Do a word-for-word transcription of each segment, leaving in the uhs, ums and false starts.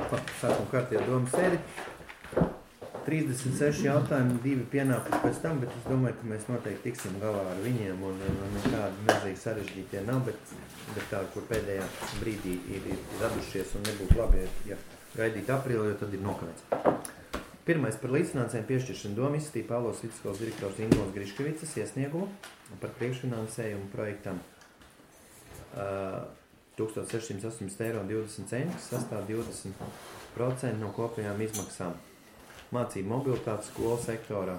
sākam kārtībā domu sēdi. trīsdesmit seši jautājumi, divi pienākumi pēc tam, bet es domāju, ka mēs noteikti tiksim galā ar viņiem, un, un nekādi milzīgi sarežģītie nav, bet, bet tādi, kur pēdējā brīdī ir, ir radušies un nebūtu labi, ja gaidīt aprīli, jo tad ir nokavēts. Pirmais par līdzfinansējumu piešķiršanu domu izskatīja Pāvils vidusskolas direktors Ingūns Griškevicas iesniegumu par priekšfinansējumu projektam uh, tūkstoš sešsimt astoņdesmit eiro divdesmit centi, kas sastāv divdesmit procenti no kopējām izmaksām. Mācību mobilitātes skolu sektorā.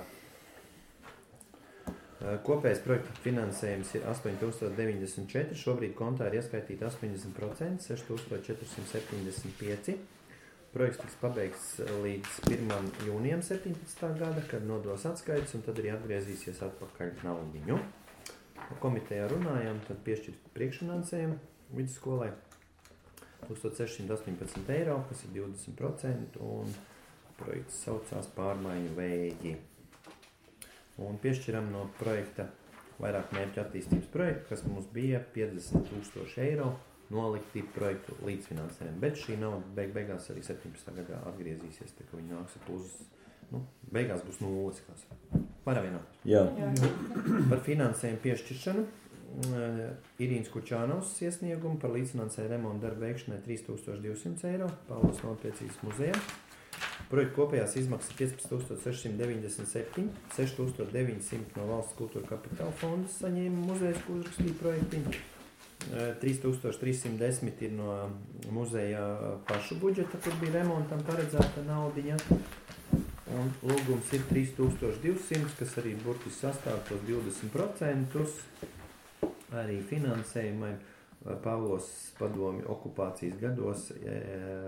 Kopējais projekta finansējums ir astoņi tūkstoši deviņdesmit četri, šobrīd kontā ir ieskaitīti astoņdesmit procenti, seši tūkstoši četri simti septiņdesmit pieci. Projekts tiks pabeigts līdz pirmajam jūnijam septiņpadsmitā gada, kad nodos atskaites, un tad arī atgriezīsies atpakaļ naudiņu. Komitejā runājām, tad piešķirt priekšfinansējumu vidusskolai tūkstoš sešsimt astoņpadsmit eiro, kas ir divdesmit procenti, un projekts saucās pārmaiņu vēji. Un piešķiram no projekta vairāk mērķu attīstības projektu, kas mums bija piecdesmit tūkstoši eiro nolikti projektu līdzfinansējumu. Bet šī nauda beig beigās arī septiņpadsmitā gadā atgriezīsies, tā ka viņi nāks uz, nu, beigās būs nulles. Paravienā. Jā. Par finansējumu piešķiršanu Irīnas Kučānovs iesniegumu par līdzfinansējumu remontu darbu veikšanai trīs tūkstoši divsimt eiro Pāvils Nopiecības muzejā. Projekta kopējās izmaksas piecpadsmit tūkstoši seši simti deviņdesmit septiņi, seši tūkstoši deviņi simti no Valsts kultūra kapitāla fonda saņēma muzejas, ko uzrakstīja projektiņu. trīs tūkstoši trīs simti desmit ir no muzeja pašu budžeta, kur bija remontam paredzēta naudiņa. Un lūgums ir trīs tūkstoši divsimt, kas arī burtiski sastāv tos divdesmit procentus arī finansējumai Pāvlos padomju okupācijas gados e,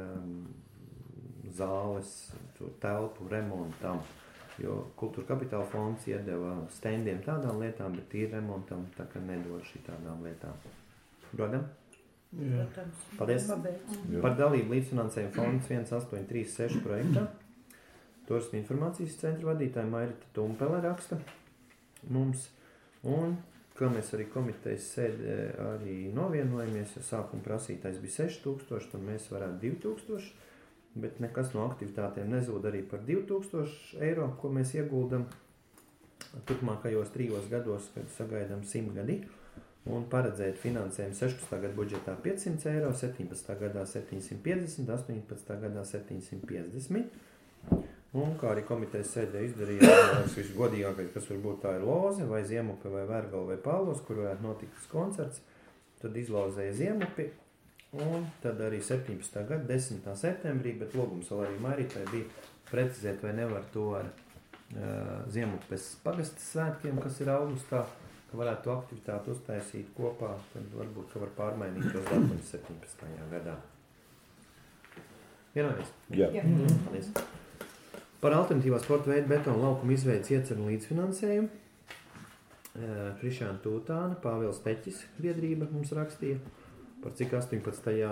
zāles, telpu remontam, jo kultūra kapitāla fonds iedeva stendiem tādām lietām, bet ir remontam, tā kā nedod šī tādām lietām. Rodam? Jā. Paldies. Jā. Par dalību līdzfinansējumu fonds viens astoņi trīs seši projektā. Turisma informācijas centra vadītāja Mairita Tumpele raksta mums, un kā mēs arī komitejas sēdē arī novienojamies, jo sākuma prasītais bija seši tūkstoši, tad mēs varētu divi tūkstoši, bet nekas no aktivitātēm nezūd arī par divi tūkstoši eiro, ko mēs ieguldam turpmākajos trijos gados, kad sagaidām simt gadi, un paredzēt finansējumu sešpadsmitā gada budžetā piecsimt eiro, septiņpadsmitā gadā septiņsimt piecdesmit, astoņpadsmitā gadā septiņsimt piecdesmit. Un kā arī komitejas sēdē izdarījām, visu godīgākais, kas varbūt tā ir loze, vai Ziemupe, vai Vērgala, vai Pāvlos, kur varētu notikt tas koncerts, tad izlozēja Ziemupi, un tad arī septiņpadsmitā gada desmitā septembrī, bet lūgums vēl arī Mairitai bija precizēt, vai nevar to ar uh, Ziemupes pagastas svētkiem, kas ir augustā, ka varētu to aktivitāti uztaisīt kopā, tad varbūt, ka var pārmainīt tos datumus septiņpadsmitajā gadā. Vienojamies? Jā. Jā. Paldies. Par alternatīvā sporta veidu betonu laukumu izveidas ieceru līdzfinansējumu. Krišāna Tūtāna, Pāvils Teķis biedrība mums rakstīja, par cik astoņpadsmitajā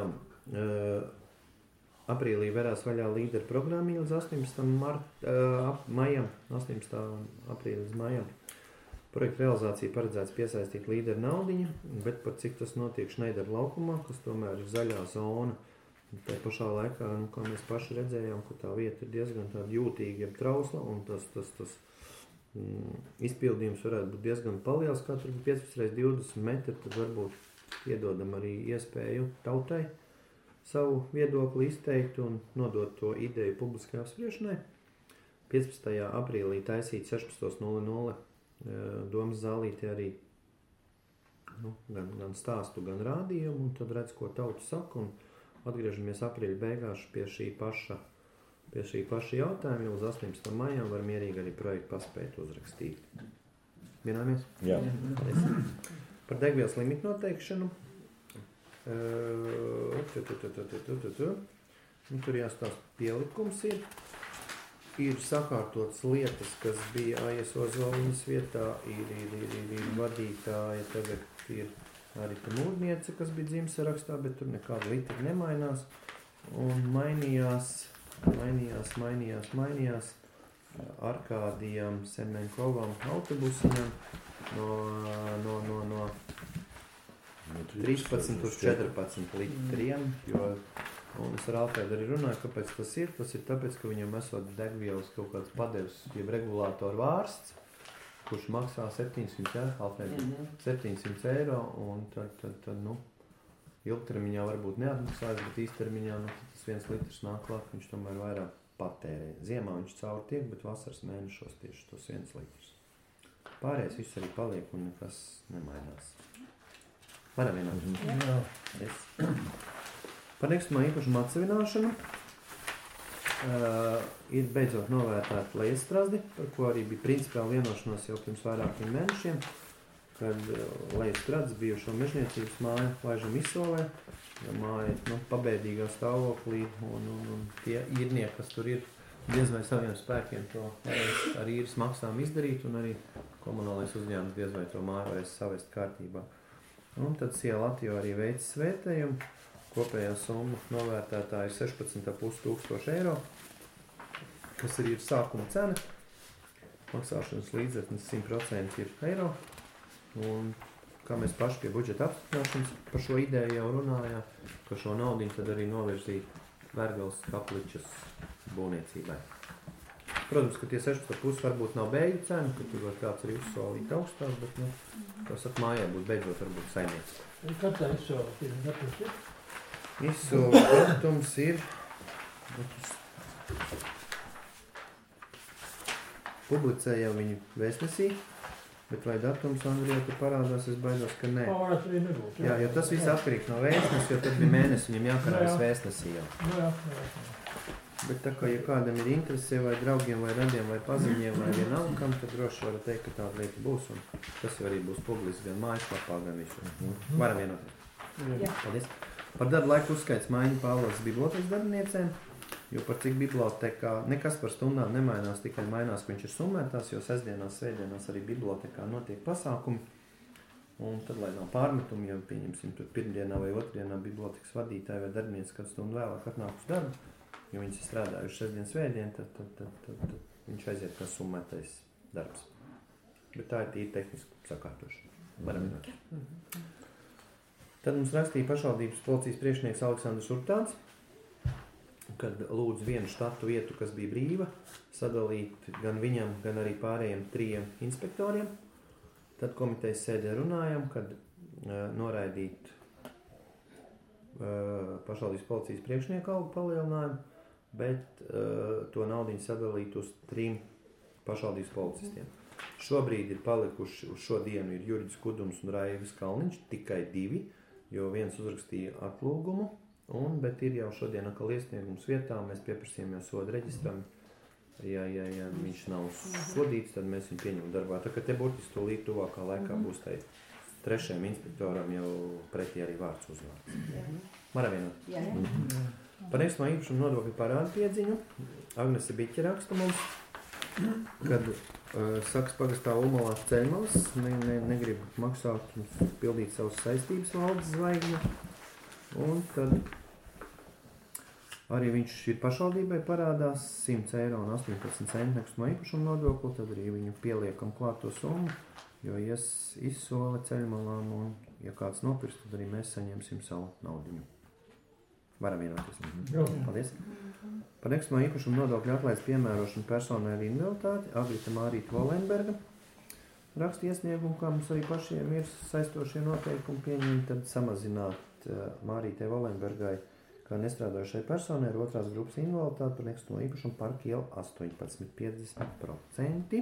aprīlī verās vaļā līderu programma līdz astoņpadsmitajam maijam, astoņpadsmitajā aprīlī līdz maijam. Projekta realizācija paredzēts piesaistīt līderu naudiņu, bet par cik tas notiek Šneideru laukumā, kas tomēr ir zaļā zona. Tā pašā laikā, nu, kā mēs paši redzējām, ka tā vieta ir diezgan tāda jūtīga, jeb trausla, un tas, tas, tas mm, izpildījums varētu būt diezgan paliels, kā tur piecpadsmit reiz divdesmit metri, tad varbūt iedodam arī iespēju tautai savu viedokli izteikt un nodot to ideju publiskai apspriešanai. piecpadsmitajā aprīlī taisīt sešpadsmit nulle nulle domas zālītē arī nu, gan, gan stāstu, gan rādījumu, un tad redz, ko tauta saka, un atgriežamies aprīļa beigās pie šī paša, pie šī paša jautājuma, jo uz astoņpadsmitajam maijam var mierīgi arī projektu paspēt uzrakstīt. Vienāmies? Jā. Paldies. Par degvielas limitu noteikšanu. Uh, tu, tu, tu, tu, tu, tu, tu, tu. Nu, tur jāstāst pielikums ir. Ir sakārtotas lietas, kas bija A S O Zoliņas vietā, ir, ir, ir, ir, ir vadītāja, tagad ir arī tā mūrniece, kas bija dzimtsarakstā, bet tur nekāda litera nemainās. Un mainījās, mainījās, mainījās, mainījās Arkādijam Semenkovam autobusiņam no, no, no, no trīspadsmit uz četrpadsmit litriem, jo Un es ar Alfredu arī runāju, kāpēc tas ir. Tas ir tāpēc, ka viņam esot degvielas kaut kāds padevs, jeb regulātoru vārsts, kurš maksā septiņsimt, ja, Alfredu, mm-hmm. septiņsimt eiro, un tad, tad, tad, nu, ilgtermiņā varbūt neatmaksājas, bet īstermiņā, nu, tas viens litrs nāk klāt, viņš tomēr vairāk patērē. Ziemā viņš cauri tiek, bet vasaras mēnešos tieši tos viens litrs. Pārējais viss arī paliek un nekas nemainās. Varam vienāt. Jā. Yes. Par nekustamā īpašuma atsevināšanu uh, ir beidzot novērtēta Lejastrazdi, par ko arī bija principāli vienošanos jau pirms vairākiem mēnešiem, kad uh, Lejastrazdi bijušo mežniecības māju laižam izsolē, jo māja nu, pabēdīgā stāvoklī un, un, un tie īrnieki, kas tur ir, diez vai saviem spēkiem to varēs ar īres maksām izdarīt, un arī komunālais uzņēmums diez vai to māju varēs savest kārtībā. Un tad Sija Latvija arī veicis vērtējumu. Kopējā summa novērtētā ir sešpadsmit ar pus tūkstoši eiro, kas arī ir sākuma cena. Maksāšanas līdzeklis simt procenti ir eiro. Un kā mēs paši pie budžeta apstiprināšanas par šo ideju jau runājām, ka šo naudiņu tad arī novirzīt Vērgales kapličas būvniecībai. Protams, ka tie sešpadsmit ar pus varbūt nav beigu cena, ka tur var kāds arī uzsolīt augstāk, bet, nu, to saka, mājā būtu beidzot varbūt saimnieks. Kad tā izsolīt ir datums ir? Izsola datums ir publicēja viņu vēstnesī, bet vai datums Andrijā tur parādās, es baidos, ka nē. Pārāk arī nebūtu. Jā, jo tas viss atkarīgs no vēstnes, jo tad bija mēnesi viņam jākarājas vēstnesī jau. Jā, jā, jā. Bet tā kā, ja kādam ir interese vai draugiem, vai radiem, vai paziņiem, vai vienalgam, tad droši varu teikt, ka tāda lieta būs, un tas jau arī būs publiski gan mājaslapā, gan visu. Varam vienoties. Jā. Paldies. Par darba laiku uzskaits maiņu Pāvils bibliotēkas darbiniecēm, jo par cik bibliotekā nekas par stundām nemainās, tikai mainās, ka viņš ir summētās, jo sestdienās, svētdienās arī bibliotekā notiek pasākumi. Un tad, lai nav pārmetumi, ja pieņemsim tur pirmdienā vai otrdienā bibliotekas vadītāji vai darbinieci kādu stundu vēlāk atnāk uz darbu, jo viņas ir strādājuši sestdien, svētdien, tad, tad, tad, tad, tad viņš aiziet kā summētais darbs. Bet tā ir tīri tehniski sakārtošana. Varam vienot. Tad mums rakstīja pašvaldības policijas priekšnieks Aleksandrs Urtāns, kad lūdz vienu štatu vietu, kas bija brīva, sadalīt gan viņam, gan arī pārējiem trījiem inspektoriem. Tad komitejas sēdē runājam, kad uh, noraidīt uh, pašvaldības policijas priekšnieku algu palielinājumu, bet uh, to naudiņu sadalīt uz trim pašvaldības policistiem. Šobrīd ir palikuši uz šo dienu ir Juridis Kudums un Raivis Kalniņš, tikai divi, jo viens uzrakstīja atlūgumu, un, bet ir jau šodien atkal iesniegums vietā, mēs pieprasījām jau sodu reģistram, ja, ja, ja viņš nav sodīts, tad mēs viņu pieņemam darbā. Tā kā te burtiski to līdz tuvākā laikā būs tai trešajam inspektoram jau pretī arī vārds uzvārds. Varam vienot? Jā, jā. Par nekustamā īpašuma nodokļu parādu piedziņu Agnese Biķe raksta mums, kad uh, saks pagastā Ulmalās ceļmalas, ne, ne, negrib maksāt un pildīt savas saistības valdes zvaigņa, un tad arī viņš ir pašvaldībai parādās simt eiro un astoņpadsmit centi nekustamā īpašuma nodokli, tad arī viņu pieliekam klāt to summu, jo ies izsole ceļmalām, un ja kāds nopirks, tad arī mēs saņemsim savu naudiņu. Varam vienoties. Mhm. Paldies. Par nekustamā īpašuma nodokļu atlaides piemērošanu personai ar invaliditāti Agrita Mārīta Volenberga raksta iesniegumu, kā mums arī pašiem ir saistošie noteikumi pieņemti, tad samazināt uh, Mārītai Volenbergai kā nestrādājušai personai ar otrās grupas invaliditāti par nekustamo īpašumu parka ielu astoņpadsmit piecdesmit procenti.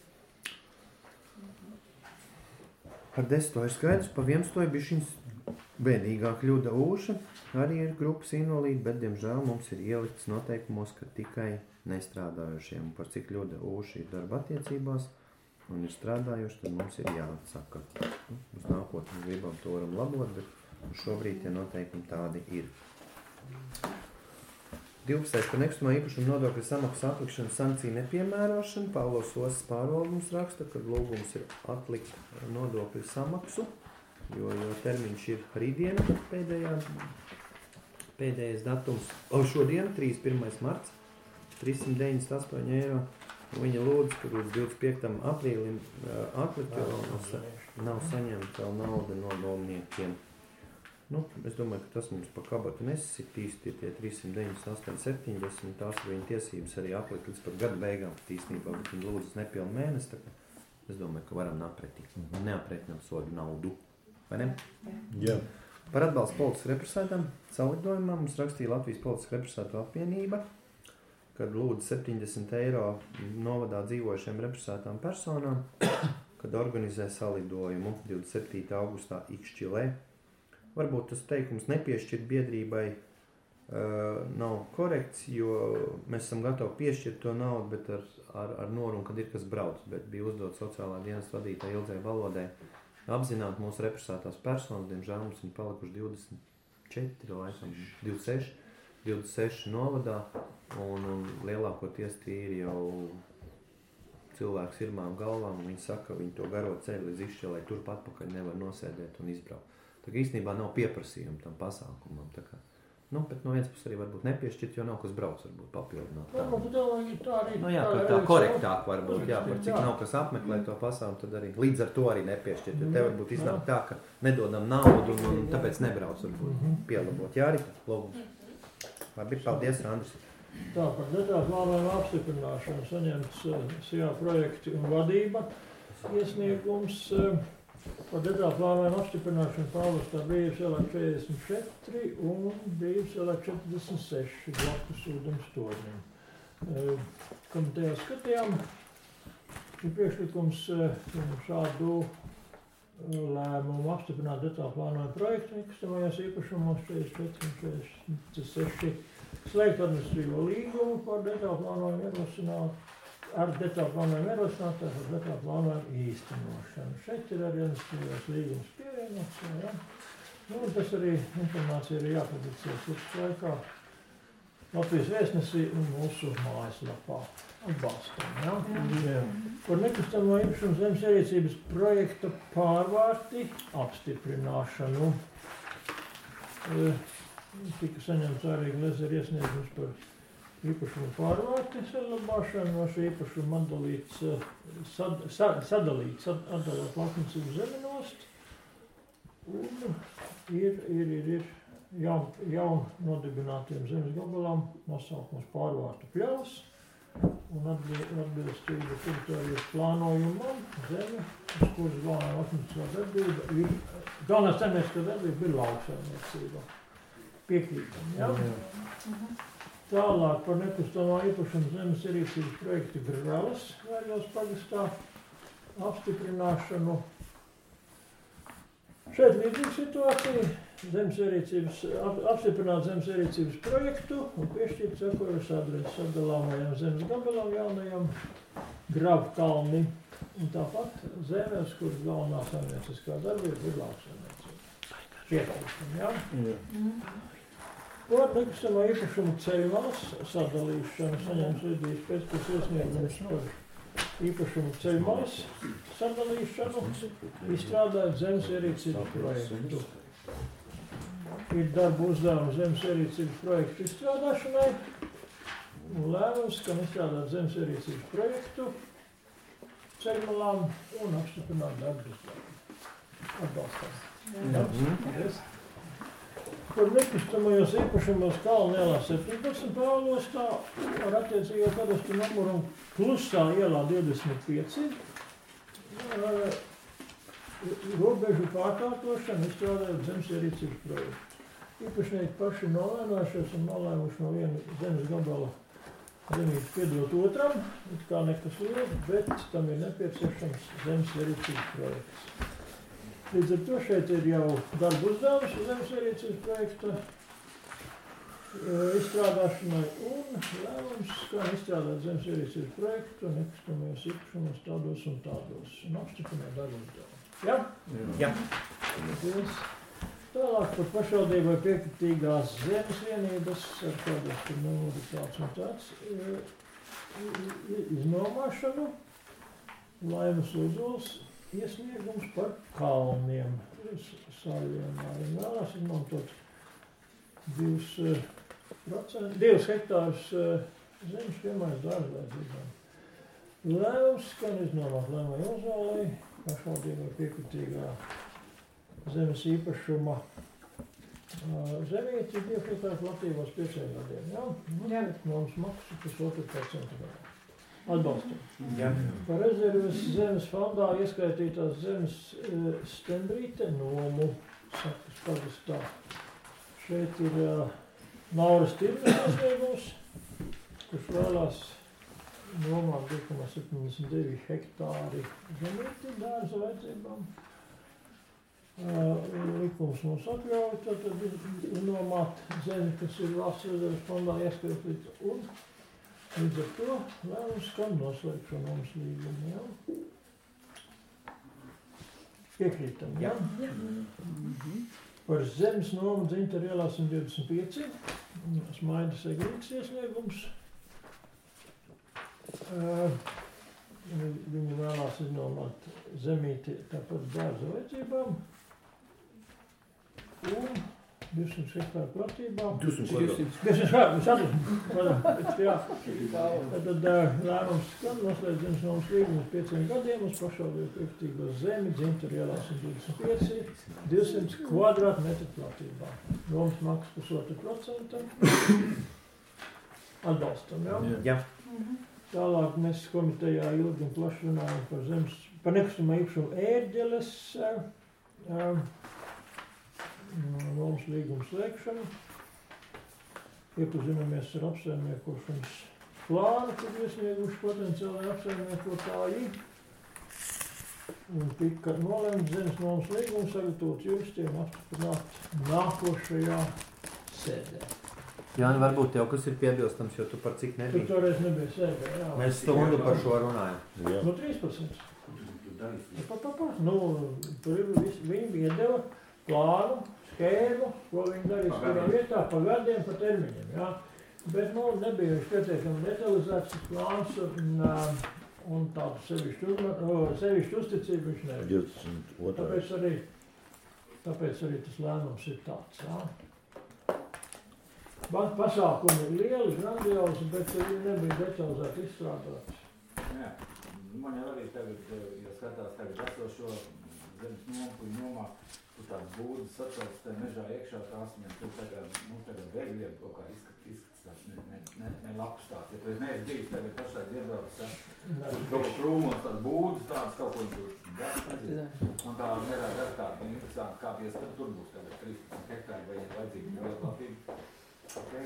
Par desmito ir skaidrs, pa viensto ir bišķiņas bēdīgāk Ļuda Ūša, arī ir grupas invalīdi, bet, diemžēl, mums ir ielikts noteikumos, ka tikai nestrādājušiem, par cik Ļuda Ūša ir darba attiecībās un ir strādājuši, tad mums ir jāatsaka. Uz nākotnē gribam to varam labot, bet šobrīd tie noteikumi tādi ir. divpadsmitais par nekustamā īpašuma nodokļa samaksas atlikšanu sankciju nepiemērošanu. Pāvils Osas pārvaldums raksta, ka lūgums ir atlikt nodokļu samaksu, jo, jo termiņš ir rītdiena pēdējā, pēdējais datums. O šodien, trīsdesmit pirmais marts, trīssimt deviņdesmit astoņi eiro. Viņa lūdz, ka līdz divdesmit piektam aprīlim atlikt, jo nav saņemta vēl nauda no domniekiem. Nu, es domāju, ka tas mums pa kabatu nesasitīs, tie tie trīssimt deviņdesmit astoņi septiņdesmit, tās ir viņa tiesības arī aplikt līdz pat gada beigām, tīsnībā, bet viņa lūdzas nepilnu mēnesi, tā kā es domāju, ka varam napretīt. Neapretinām sodu naudu, vai ne? Jā. Par atbalstu politiski represētām salidojumā mums rakstīja Latvijas politiski represēto apvienība, kad lūdz septiņdesmit eiro novadā dzīvojušiem represētām personām, kad organizē salidojumu divdesmit septītā augustā Ikšķilē. Varbūt tas teikums nepiešķirt biedrībai uh, nav korekts, jo mēs esam gatavi piešķirt to naudu, bet ar, ar, ar norunu, kad ir kas brauc, bet bija uzdot sociālā dienas vadītāja Ildzei Valodai apzināt mūsu represētās personas, diemžēl mums viņi palikuši divdesmit četri, laikam, divdesmit seši, divdesmit seši novadā, un, un lielākoties tie ir jau cilvēks irmām galvām, un viņi saka, ka viņi to garo ceļu līdz Ikšķilei turpat atpakaļ nevar nosēdēt un izbraukt. Tā kā īstenībā nav pieprasījuma tam pasākumam, tā kā, nu, bet no viens puses arī varbūt nepiešķirt, jo nav kas brauc, varbūt papildināt. Varbūt domāju, tā arī. Nu jā, tā, tā korektāk varbūt, jā, par cik nav kas apmeklē to pasākumu, tad arī līdz ar to arī nepiešķirt, jo te varbūt iznāk tā, ka nedodam naudu un tāpēc nebrauc, varbūt pielabot. Jā, arī lūgums. Labi, paldies, Andris. Tā, par detālu plānojumu apstiprināšanu saņemts S I A projekti un vadība iesniegums. Par detālu plānojumu apstiprināšanu Pāvestā Brīvības ielā četrdesmit četri un Brīvības ielā četrdesmit seši blakus ūdens tornim. Komitejā skatījām, ir priekšlikums šādu lēmumu apstiprināt detālu plānojumu projektu nekustamajos īpašumos četrdesmit četri un četrdesmit seši. Slēgt administratīvo līgumu par detālu plānojumu ierosināt, ar detālu plānojumu ierosināt, ar detālu plānojumu īstenošanu. Šeit ir arī administratīvās līgumas pievienots, jā. Nu, un tas arī informācija ir jāpublicē sliktas laikā Latvijas vēstnesī un mūsu mājaslapā. Atbalstam, jā. jā. Par nekustamo īpašumu zemes ierīcības projekta pārvārti apstiprināšanu. E, Tika saņemts arī Glezera iesniegums par īpašumu pārvārti saglabāšanu, no šī īpašuma atdalīts, sad, sad, sadalīts, sad, atdalot Laknicību zeminost. Un ir, ir, ir, ir jaun, jaun nodibinātiem zemes gabalām nosaukums pārvārtu pļavas un atbilstība teritorijas plānojumam zeme, uz kuras galvenā laknieciskā darbība ir, galvenā zemnieciskā darbība ir lauksaimniecība. Piekrītam, jā? Tālāk par nekustamā īpašuma zemes ierīcības projektu Greles Vēļos pagastā apstiprināšanu. Šeit līdzīga situācija. Zemes ierīcības, ap, apstiprināt zemes ierīcības projektu un piešķirt sekojušas adreses sadalāmajam zemes gabalam jaunajam Gravkalni. Un tāpat zemes, kuras galvenā saimnieciskā darbība ir lauksaimniecība. Piekrītam, jā? Jā. Par nekustamā īpašuma ceļmalas sadalīšanu saņems Lidijas pēcpus iesniegums par īpašuma ceļmalas sadalīšanu, izstrādājot zemes ierīcības projektu. Ir darba uzdevums zemes ierīcības projektu izstrādāšanai un lēmums, ka izstrādāt zemes ierīcības projektu ceļmalām un apstiprināt darba uzdevumu. Atbalstām. Jā. Yes. Par nekustamajos īpašumos Kalnu ielā septiņpadsmit Pāvilostā ar attiecīgo kadastu numuru Klusā ielā divdesmit pieci. Robežu pārkārtošana izstrādājot zemes ierīcības projektu. Īpašnieki paši nolēnojušies un nolēmuši no viena zemes gabala zemības piedot otram, it kā nekas liels, bet tam ir nepieciešams zemes ierīcības projekts. Līdz ar to šeit ir jau darba uzdevums zemes ierīcības projekta izstrādāšanai un lēmums, kā izstrādāt zemes ierīcības projektu nekustamajos īpašumos tādos un tādos un apstiprināt darba uzdevumu. Ja? Jā. Paldies. Tālāk par pašvaldībai piekritīgās zemes vienības ar kādas tur numuri tāds un tāds iznomāšanu. Laimas Uzuls iesniegums par kalniem, saļiem, arī vēlās izmantot divus, procent, divus hektārus zemes piemērs dārzvērtībām. Lēmums skan iznomāt Laimai Uzolai, pašvaldībai piekritīgā zemes īpašuma Zemīti divu hektāru platībā uz pieciem gadiem, jā? Jā. Mums maksu pusotru procentu gadā. Atbalstam. Jā. Par rezerves zemes fondā ieskaitītās zemes e, stendrīte nomu, sakas pagastā. Šeit ir uh, Nauras tirgus iesniegums, kurš vēlās nomāt divi komats septiņdesmit divi hektāri zemīti dārza vajadzībām. Uh, likums mums atļauj, tad nomāt zemi, kas ir valsts rezerves fondā ieskaitīta, un līdz ar to lēmums skan noslēgt šo nomas līgumu, jā? Piekrītam, jā? Jā. Mm-hmm. Par zemes nomu Dzintara ielā simt divdesmit pieci, Smaidas Eglītes iesniegums. Uh, viņi vēlās iznomāt zemīti tāpat dārza vajadzībām. Un divsimt hektāru platībā. divsimt hektāru, jā. Tad lēmums skan noslēdz zemes nomas līgumu pieciem gadiem uz pašvaldību piekritīgo zemi Dzintara ielā simt divdesmit pieci, divsimt kvadrātmetru platībā. Nomas maksas pusotru procentu. Atbalstam, jā? Jā. Tālāk mēs komitejā ilgi un plaši runājam par zemes, par nekustamā īpašumu ērģeles uh, nomas līgumu slēgšanu. Iepazināmies ar apsaimniekošanas plānu, kur iesnieguši potenciāli apsaimniekotāji. Un tika nolemts zemes nomas līgumu sagatavot juristiem apstiprināt nākošajā sēdē. Jāni, varbūt tev kas ir piebilstams, jo tu par cik nebija. Tu toreiz nebija sēdē, jā. Mēs stundu par šo runājam. Nu, trīspadsmit. Pa, pa, pa. Nu, tur vis, viņi iedeva plānu, skēmu, ko viņi darīs kurā vietā, pa gadiem, pa termiņiem, jā. Bet, nu, nebija viņš pietiekami detalizēts plāns un, un tādu sevišķu, sevišķu uzticību viņš nebija. Tāpēc arī, tāpēc arī tas lēmums ir tāds, jā. Pasākumi ir lieli, grandiozi, bet viņi nebija detalizēti izstrādāti. Jā, man jau arī tagad, ja skatās tagad esošo zemes nomu, kur nomā, tur tāds būdas sacauts te mežā iekšā tās, viņam tur tagad, nu, tagad bēgļiem kaut kā izskatās, izskatās, ne, ne, ne, ne labs tāds. Ja tu esi neesi bijis tagad pašai iebraucis, ja, tur kaut krūmos tāds būdas, tāds kaut ko tur, ja, nezinu. Man tā nerāda ar tādu interesanti, kā pies, tad tur būs tagad trīsdesmit hektāri, vai ir vajadzīgi vēl platība. Okay.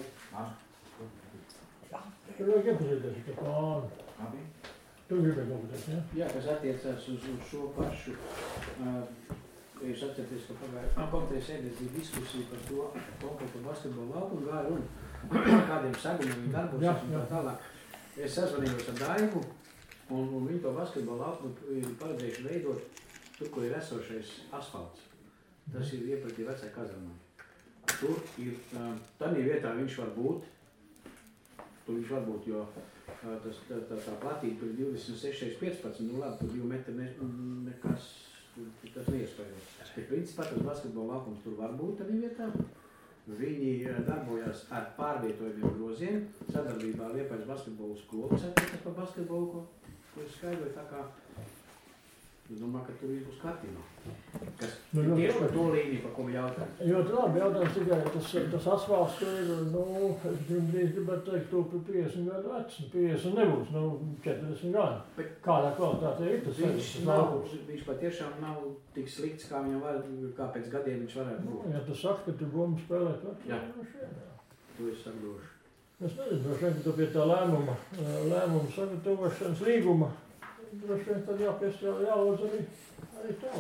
Jā, tur vajag iepazīties ar plānu. Labi. Tu gribēji kaut kas, ja? Jā, kas attiecās uz, uz šo pašu, uh, ja jūs atcerieties, ka pagājušajā komitejas sēdē bija diskusija par to konkrētu basketbolu laukumu gāju un kādiem sagumiem viņi darbosies un tā tālāk. Es sazvanījos ar Daigu un, un viņi to basketbolu laukumu ir paredzējuši veidot tur, kur ir esošais asfalts. Tas ir iepratī vecai kazarmai. Tur ir, tādā vietā viņš var būt, tur viņš var būt, jo tas, tā, tā, tā platība tur ir divdesmit seši piecpadsmit, nu labi, tur divi metri ne, nekas, tas neiespējams. Bet principā tas basketbola laukums tur var būt tādā vietā. Viņi darbojās ar pārvietojumiem groziem, sadarbībā ar Liepājas basketbolu skolu, kas attiecas par basketbolu, ko, ko es skaidroju, tā kā es domāju, ka tur ir uz kārtībā. Kas nu, ir tieši par to līniju, par ko vi jautājam? Ļoti labi jautājums tikai, tas, tas asfalts, tur ir, nu, es drīz gribētu teikt, tu par piecdesmit gadu vecs, piecdesmit nebūs, nu, četrdesmit gadu. Bet kādā kvalitātē ir tas? Viņš, nav, viņš patiešām nav tik slikts, kā viņam var, kā pēc gadiem viņš varētu būt. Nu, ja tu saki, ka tu bumbu spēlēt, var, jā. Jā. To es saku droši. Es nezinu, droši vien, ka tu pie tā lēmuma, lēmuma sagatavošanas līguma, droši vien tad jāpiestrādā, jālūdz arī, arī tev.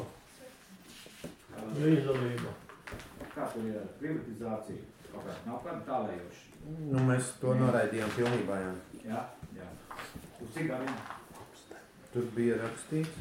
Līdzdalība. Kā tur ir privatizācija? Kaut kā nav kāda tālējoši? Nu, mēs to noraidījām pilnībā, jā. Jā, jā. Uz cik gadiem? Tur bija rakstīts.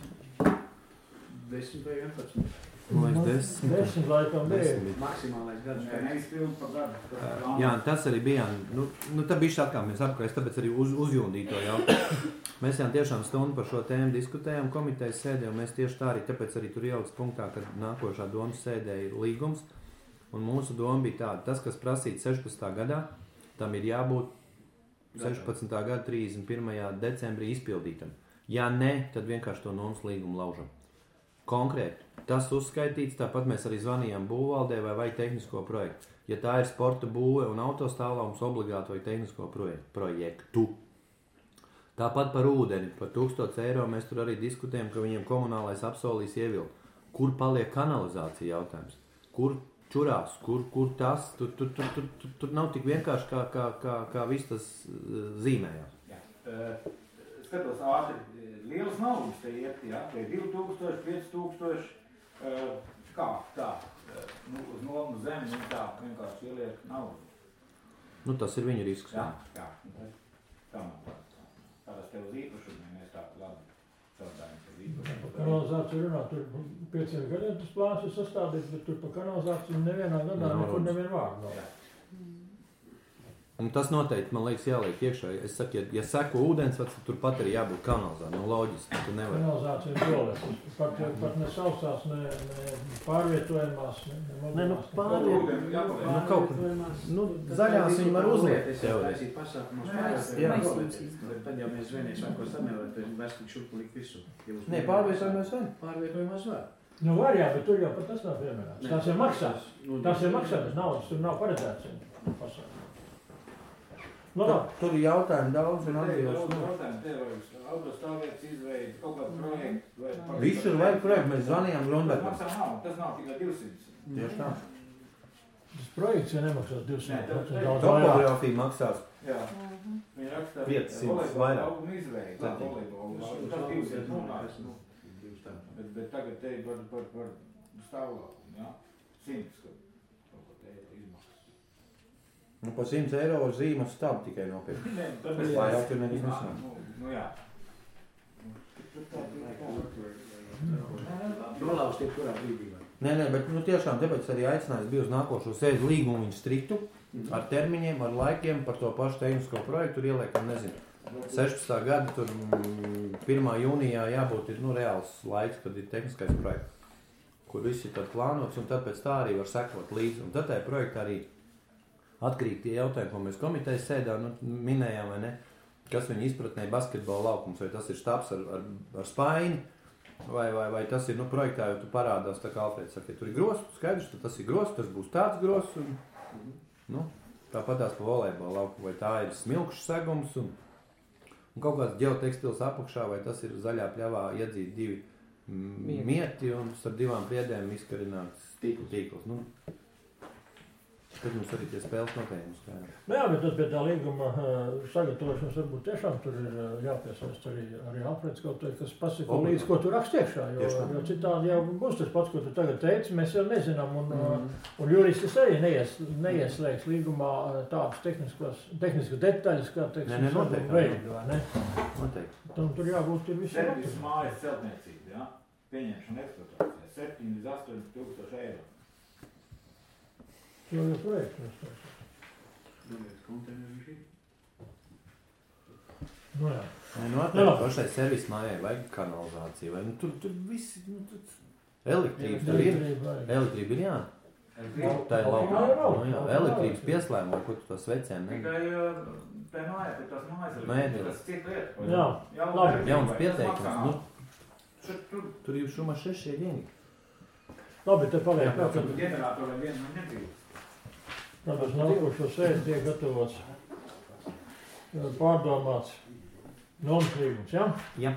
Desmit vai vienpadsmit. Man liekas, desmit. Desmit laikam bija. Maksimālais gadus. Jā, neizpildu par gadu. Jā, tas arī bija. Nu, nu tā bišķi atkal mēs apkārt, tāpēc arī uz, uzjundīju to jautājumu. Mēs jau tiešām stundu par šo tēmu diskutējām komitejas sēdē, un mēs tieši tā arī, tāpēc arī tur ieliks punktā, ka nākošā domas sēdē ir līgums. Un mūsu doma bija tāda, tas, kas prasīts sešpadsmitā gadā, tam ir jābūt sešpadsmitā gada trīsdesmit pirmajā decembrī izpildītam. Ja ne, tad vienkārši to nomas līgumu laužam. konkrēti. Tas uzskaitīts, tāpat mēs arī zvanījām būvvaldē vai vai tehnisko projektu. Ja tā ir sporta būve un autostāvlaukums, obligāti vai tehnisko projektu. Tāpat par ūdeni, par tūkstoš eiro mēs tur arī diskutējam, ka viņiem komunālais apsolīs ievilkt. Kur paliek kanalizācija jautājums? Kur čurās, kur, kur tas? Tur, tur, tur, tur, tur, tur nav tik vienkārši, kā, kā, kā, kā viss tas zīmējās. Jā. Uh, skatos ātri, lielas naudas te iet, jā, te divi tūkstoši, pieci tūkstoši, uh, kā tā, uh, nu, uz nomu zemi, nu tā vienkārši ieliek naudu. Nu, tas ir viņa risks. Jā, jā, tā nav tā. Tādas tev uz īpašumiem mēs tā labi strādājam tev īpašumiem. Par kanalizāciju runā, tur pieciem gadiem tas plāns ir sastādīts, bet tur par kanalizāciju nevienā gadā Nav nekur runas. nevien vārdu nav. Un tas noteikti, man liekas, jāliek iekšā. Es saku, ja, ja seko ūdensvads, tad turpat arī jābūt kanalizācijai. Nu, loģiski, tu nevari. Kanalizācija ir prolēs. Pat, pat ne sausās, ne, ne pārvietojumās, ne, ne Nē, nu, pārviet- Jā, Nu, kaut kur. Nu, zaļās viņi var uzliekt. Es jau taisīju pasākumus Jā. pārvietojumos. Bet tad jau mēs zvanījām sākos tam jau, tad vēstīgi šurpu likt visu. Nē, pārvietojumās vai? Pārvietojumās var. Nu var jā, bet tur jau pat tas nav pieminēts. Nē. Tas ir maksās. Nu, Tas ir maksās, naudas tur nav paredzēts. Pasākums. Nu, labi. Tur ir jautājumi daudz un Te ir atbildes. daudz jautājumu, te vajag autostāvvietas izveidi, kaut kādu projektu. vai- Visur vajag projektu, mēs zvanījām Tas Grundbergam. maksā nav, tas nav tikai divsimt. Tieši tā. Tas projekts jau nemaksās divsimt. Nē, tas- Tas ir daudz vairāk. Topogrāfija maksās. Jā. Viņi raksta piecsimt volejbola vairāk. laukumu izveidi. Tā, volejbola laukumu. Tas divsimt runās. nu. Bet, bet tagad te ir par, par, par stāvlaukumu, jā. Simts, ka kaut ko te izmaksas. Nu, pa simts eiro zīmes stāv tikai nopirkt. Nē, tad Bet vairāk tur nevis nesam. Nu, nu jā. Nolauzt tiek kurā brīdī var. Nē, nē, bet nu, tiešām tāpēc arī aicinājums bija uz nākošo sēdi līgumu viņu striktu, ar termiņiem, ar laikiem, par to pašu tehnisko projektu, tur ieliekam, nezinu, sešpadsmitā gada, tur mm, pirmā jūnijā jābūt ir, nu, reāls laiks, kad ir tehniskais projekts, kur viss ir tad plānots, un tad pēc tā arī var sekot līdzi. Un tad tajā projektā arī atkrīt tie jautājumi, ko mēs komitejas sēdā nu, minējām, vai ne, kas viņa izpratnē basketbola laukums, vai tas ir štabs ar, ar, ar spaini, vai, vai, vai tas ir, nu, projektā jau tu parādās, tā kā Alfrēds saka, ja tur ir gros, skaidrs, tad tas ir gros, tas būs tāds gros, un, nu, tāpatās pa volejbola laukumu, vai tā ir smilkšu segums, un, un kaut kāds ģeotekstils apakšā, vai tas ir zaļā pļavā iedzīt divi mm, mieti, un starp divām priedēm izkarināts Tīkls. tīkls. Nu, tad mums arī tie spēles noteikums, kā jā. Nu jā, bet tas pie tā līguma uh, sagatavošanas varbūt tiešām tur ir uh, jāpiesaist arī, arī Alfrēds kaut vai, kas pasaka līdz, ko tu rakst iekšā, jo, Tieši tā. jo citādi jau būs tas pats, ko tu tagad teici, mēs jau nezinām, un, Mm. uh, un juristis arī neies, neieslēgs līgumā uh, tādas tehniskas, tehniskas detaļas, kā, teiksim, Nē, nē, noteikti. sadalījuma veidi, vai ne? Noteikti. Tam tur jābūt ir visam. Servis mājas celtniecība, jā. Pieņemšana eksploatācijā. septiņi līdz astoņi tūkstoši eiro. Jo jau projekts mēs to. Domājiet, konteineru šī. Nu jā. Nē, noteikti pašai servis mājai vajag kanalizāciju, vai, nu, tur, tur visi, nu, tur elektrība, tur ir, Elektrība vajag. elektrība ir, jā. Tā ir Laukumā laukā. jau nav. Nu, jā, elektrības pieslēmuma, ko tu to svecēm, ne? Tikai uh, te mājā, te tās mājas ir. Nē, Tas cita lieta. Jā, Jā, labi. Jauns pieteikums, nu, Šur, tur, tur ir šuma šešie dienīgi. Labi, te paliek, Jā, jā, tur kad ģeneratoriem vienu nedzīvo. Tāpēc nākošo sēdi tiek gatavots, pārdomāts normas līgums, jā? Jā.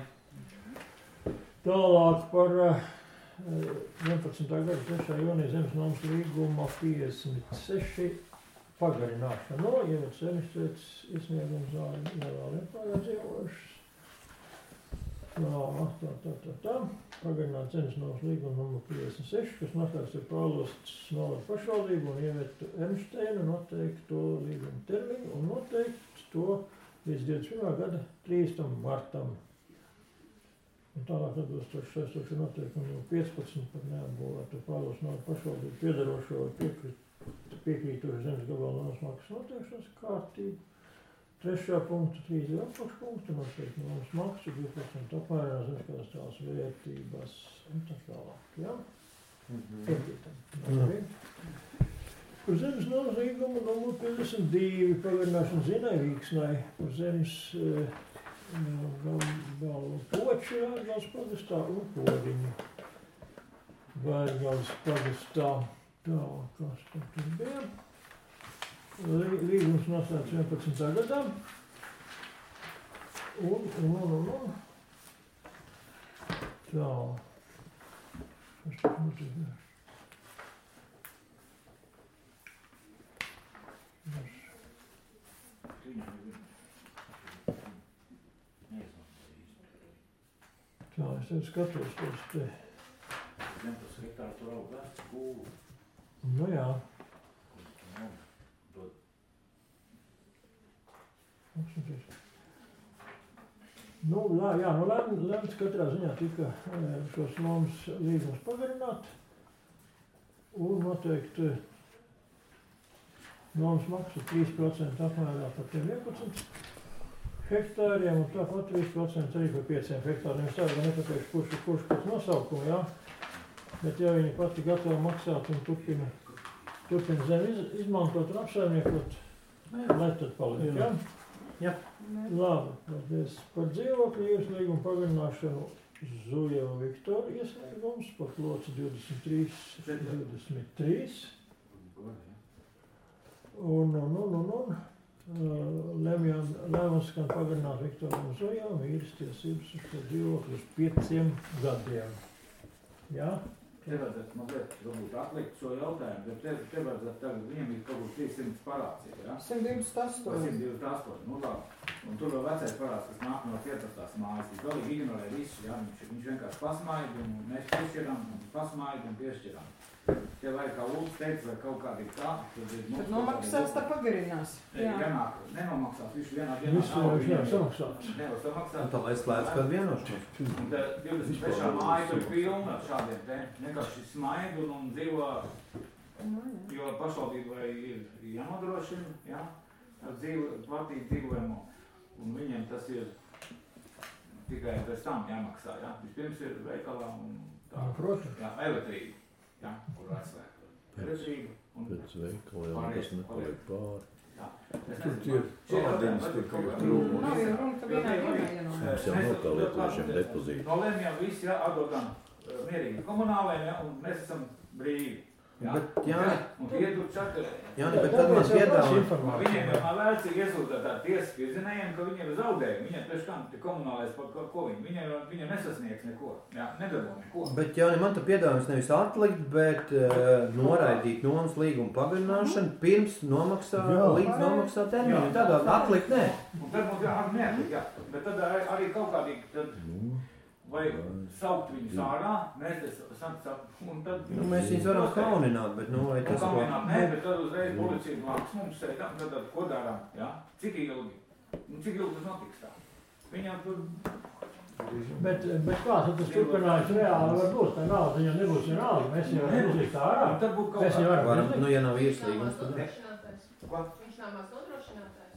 Tālāk par uh, vienpadsmitā gada trešā jūnija zemes normas līguma piecdesmit seši pagarināšana. No, ievads administrēts iesniegums zāli, nevēl iepārējā dzīvojušas. Tā, tā, tā, tā, tā. Pagarināt zemes normas līguma numur piecdesmit seši, kas noslēgts ir Paulosts novada pašvaldību un ievietu Ernsteinu noteikt to līguma termiņu un noteikt to līdz divdesmit pirmā gada trīspadsmitam martam. Un tālāk atbilstoši saistoši noteikumi piecpadsmit par neapbūvēto Paulosts novada pašvaldību piedarošo piekrītošu zemes gabalu normas maksas noteikšanas kārtību. Trešā punkta, trīs ir apakšpunkti, noteikti normas maksu, divi procenti apmērā zemes kadastrālas vērtības un tā tālāk, jā? Piekrītam. Par zemes normas līgumu numur piecdesmit divi pagarināšana Zinaivīksnai par zemes gabalu Poču, Ārgals pagastā un Podiņu. Vaigavas pagastā. Tā, kas tur bija? Līgums noslēgts vienpadsmitā gadā. Un, un, un, un, un. Tā. Kas tur notiek? Tā, es tev skatos tos te. vienpadsmit hektāri tur aug vestu kūlu. Nu jā. Nu, lā, jā, nu lēm, lēmts katrā ziņā tika šos nomas līgumus pagarināt un noteikti nomas maksa trīs procenti apmērā par tiem vienpadsmit hektāriem un tāpat trīs procenti arī par pieciem hektāriem. Es tādu nepateikšu, kurš ir kurš pēc nosaukuma, jā, bet ja viņi pati gatavo maksāt un turpina, turpina zem iz, izmantot un apsaimniekot, lai tad paliek, jā? Jā. Labi, paldies par dzīvokļu īres līgumu pagarināšanu. Zujeva Viktora iesniegums par plocu divdesmit trīs divdesmit trīs. Un, un, un, un, un. Lemjām, lēmums skan pagarināt Viktoru un Zujevam īres tiesības uz šo dzīvokļu uz pieciem gadiem. Jā? Te vajadzētu mazliet varbūt atlikt šo jautājumu, bet te, te vajadzētu tagad, viņiem ir kaut kur trīs simti parāds, ja? simt divdesmit astoņi. simt divdesmit astoņi, nu labi. Un tur vēl vecais parāds, kas nāk no piecpadsmitās mājas. Viņš galīgi ignorē visu, ja? Viņš, viņš vienkārši pasmaida un mēs piešķiram, un pasmaida un piešķiram. Ja vajag kā Lūdzu teica, vai kaut kādi tā, tad ir... Bet nomaksās tā pagarinās. Jā. Vienāk, nenomaksās, viņš vienā dienā... Visu jau viņš nevar samaksāt. Nevar samaksāt. Un tā lai slēdz kādu vienošanos. Un te divdesmit trešā māja tur ir pilna ar šādiem te, vienkārši smaid un, un dzīvo, jo pašvaldībai ir jānodrošina, jā, ar dzīvo, kvartību dzīvojumu, un viņiem tas ir tikai pēc tam jāmaksā, jā. Vispirms ir veikalā un tā, Protams. jā, elektrība, jā, kur atslēgt. Elektrība un Pēc veikaliem tas nepaliek pāri. jā. Tur tie ādienas, tur kaut kā trūkuma. Nav jau runa, ka vienā dienā ienāk. Mums jau nav kā lietuviešiem depozīti. No lēmjām visi, jā, atdodam mierīgi komunālajiem, jā, un mēs esam brīvi. Jā, Bet, jā, un tie tur čakar. Jāni, bet tad man piedāvā. Viņiem jau nav vērts ir iesūtāt tādu tiesu piezinējiem, ka viņiem ir zaudējumi. Viņiem tieši kā komunālais, par ko, ko viņi, viņiem, viņiem nesasniegs neko, jā, nedabū neko. Bet, Jāni, man tā piedāvājums nevis atlikt, bet uh, noraidīt nomas līgumu pagarināšanu pirms nomaksā, Jā. līdz nomaksā termiņu. Tādā atlikt, nē. Un tad mums jā, neatlikt, jā. Bet tad arī, arī kaut kādīgi, tad, vai saukt viņus ārā, mēs te sākt, un tad... Nu, mēs viņus varam kaunināt, bet, nu, vai Nu, tas, ko... kaunināt, nē, bet tad uzreiz policija māks mums sēdām, tad, tad ko darām, jā? Cik ilgi? Nu, cik ilgi tas notiks tā? Viņam tur... Bet, bet kā tad tas turpinājums reāli var būt? Tā nauda viņam nebūs vienalga. Mēs jau varam uzlikt ārā. Un tad būtu kaut Mēs jau kā... varam Varam, uzlikt. nu, ja nav īres līgums, tad... Ko? Viņš nav maz nodrošinātājs.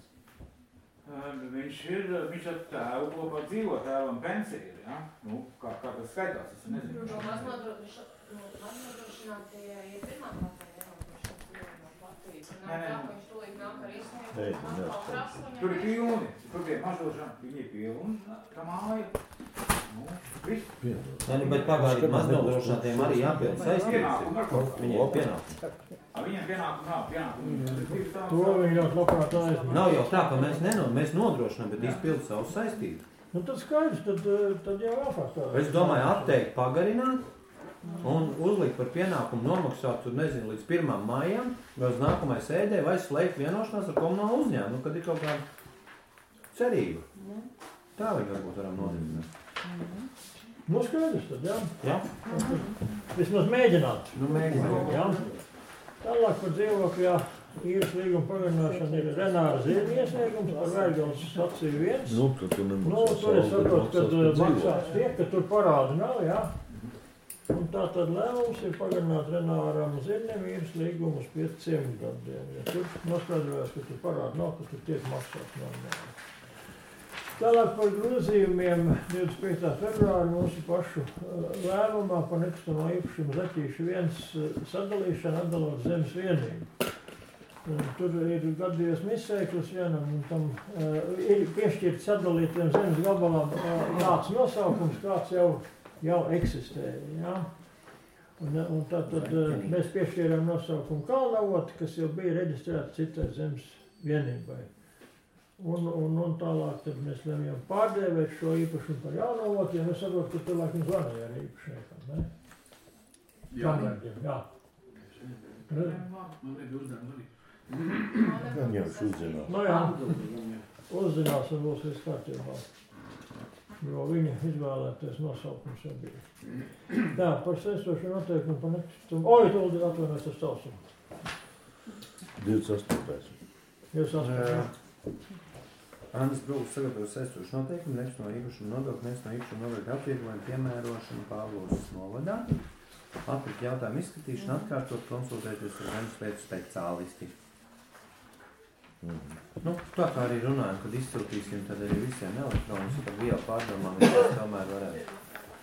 Viņš ir, viņš ar tēvu kopā dzīvo, tēvam pensija ir, jā? Nu, kā, kā tas skaitās, es nezinu. No maz nodrošinātie ir pirmā kārtā jānodrošināta Latvijas. Nē, Nav nē. tā, ka viņš tūlīt nāk ar Ei, izsniegumu. jā. Tur ir pilni, tur bija mažošana, viņi ir pilni, tā māja. Nu, viss. Jā, nu, bet pagādīt maznodrošinātiem arī jāpild saistības. Pienākumu ar kaut ko. Viņiem pienākumu. A, viņiem pienākumu nav, pienākumu. To viņi ļoti labprāt aizmirst. Nav jau tā, ka mēs nenod, mēs nodrošinām, bet izpild savus saistības. Nu tad skaidrs, tad, tad jau jāfaktā. Es domāju, atteikt pagarināt un uzlikt par pienākumu nomaksāt, tur nezinu, līdz pirmam maijam, vai uz nākamai sēdē, vai slēgt vienošanās ar komunālu uzņēmumu, nu, kad ir kaut kāda cerība. Tā viņi varbūt varam nodrošināt. Nu skaidrs tad, jā. Jā? Vismaz mēģināt. Nu, mēģinām. Jā. Tālāk par dzīvokļu, jā, īres līguma pagarināšana ir Renāra Zirņa iesniegums par Vērgals staciju viens. Nu, ka tu Nu, nemaksā tur es saprotu, ka maksās maksās tiek, ka tur parādi nav, jā. Un tā tad lēmums ir pagarināt Renāram Zirņam īres līgumu uz pieciem gadiem. Ja tur noskaidrojās, ka tur parādi nav, ka tur tiek maksāts normāli. Tālāk par grozījumiem divdesmit piekta februāra mūsu pašu lēmumā par nekustamo īpašumu Zaķīšu viens sadalīšanu atdalot zemes vienību. Tur ir gadījies misēklis vienam un tam uh, ir piešķirt sadalītiem zemes gabalam uh, kāds nosaukums, kāds jau, jau eksistēja. Ja? Un, un tad, tad uh, mēs piešķīrām nosaukumu Kalnavoti, kas jau bija reģistrēta citai zemes vienībai. Un, un, un tālāk tad mēs lemjam pārdēvēt šo īpašumu par Jaunavoti, ja mēs saprotu, ka cilvēkiem zvanīja ar īpašniekam, ne? Jā. Jā. Man ir uzdevumi arī. Gan jau uzzinās. Nu jā, uzzinās un būs viss kārtībā. Jo viņa izvēlētais nosaukums jau bija. Tā, par saistošu noteikumu par nekustumu. Oi, tūlīt atvainojas ar sausumu. divdesmit astotais. Jūs astotais. Andris Brūks sagatavos saistošu noteikumu, nekustamo īpašumu nodokļu, nekustamo īpašumu nodokļu atvieglojumu piemērošanu Pāvlos novadā. Aprika jautājumu izskatīšanu, atkārtot, konsultēties ar zemes lietu speciālisti. Mm. Nu, tā kā arī runājam, kad izsūtīsim, tad arī visiem elektronis, tad vielu pārdomām, kas tomēr varētu.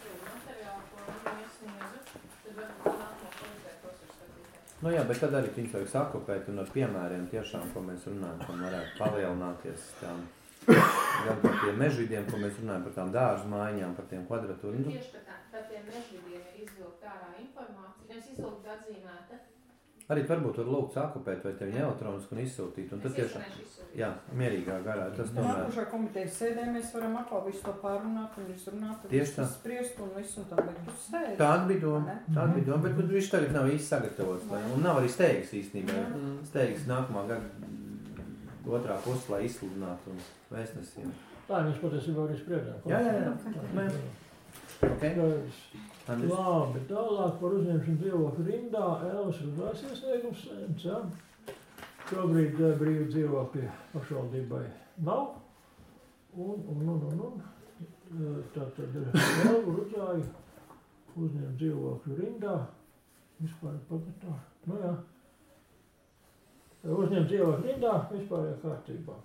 Nu jā, bet tad arī viņus vajag sakopēt un ar piemēriem tiešām, ko mēs runājam, ko varētu palielināties tām, gan par tiem mežvidiem, ko mēs runājam par tām dārzu mājiņām, par tiem kvadratūriem. Tieši par, tā, par tiem mežvidiem ir izvilkt ārā informācija, nevis izvilkt atzīmēta. Arī varbūt var lūgt sakopēt vai tevi elektroniski un izsūtīt. Un tad tiešām, jā, mierīgā garā. Tas tomēr... Nākušā komitejas sēdē mēs varam atkal visu to pārunāt un izrunāt, un Tieši tā. spriest un visu, un tā bet uz sēdi. Tāda bija doma, tāda bija doma, bet, bet viņš tagad nav īsti sagatavots. Lai, un nav arī steigas īstenībā. Steigas nākamā gada otrā pusi, lai izsludinātu un vēstnesiem. Tā, mēs patiesībā arī spriedām. Jā, jā, jā. Nē. Okay. Labi, tālāk par uzņemšanu dzīvokļu rindā, Elvis Rudās iesniegums saņemts, jā. Šobrīd brīvi dzīvokļi pašvaldībai nav. Un, un, un, un, un. Tātad Elvu Rudāju uzņem dzīvokļu rindā. Vispār pagatā. Nu jā. Uzņem dzīvokļu rindā, vispār jā kārtībā.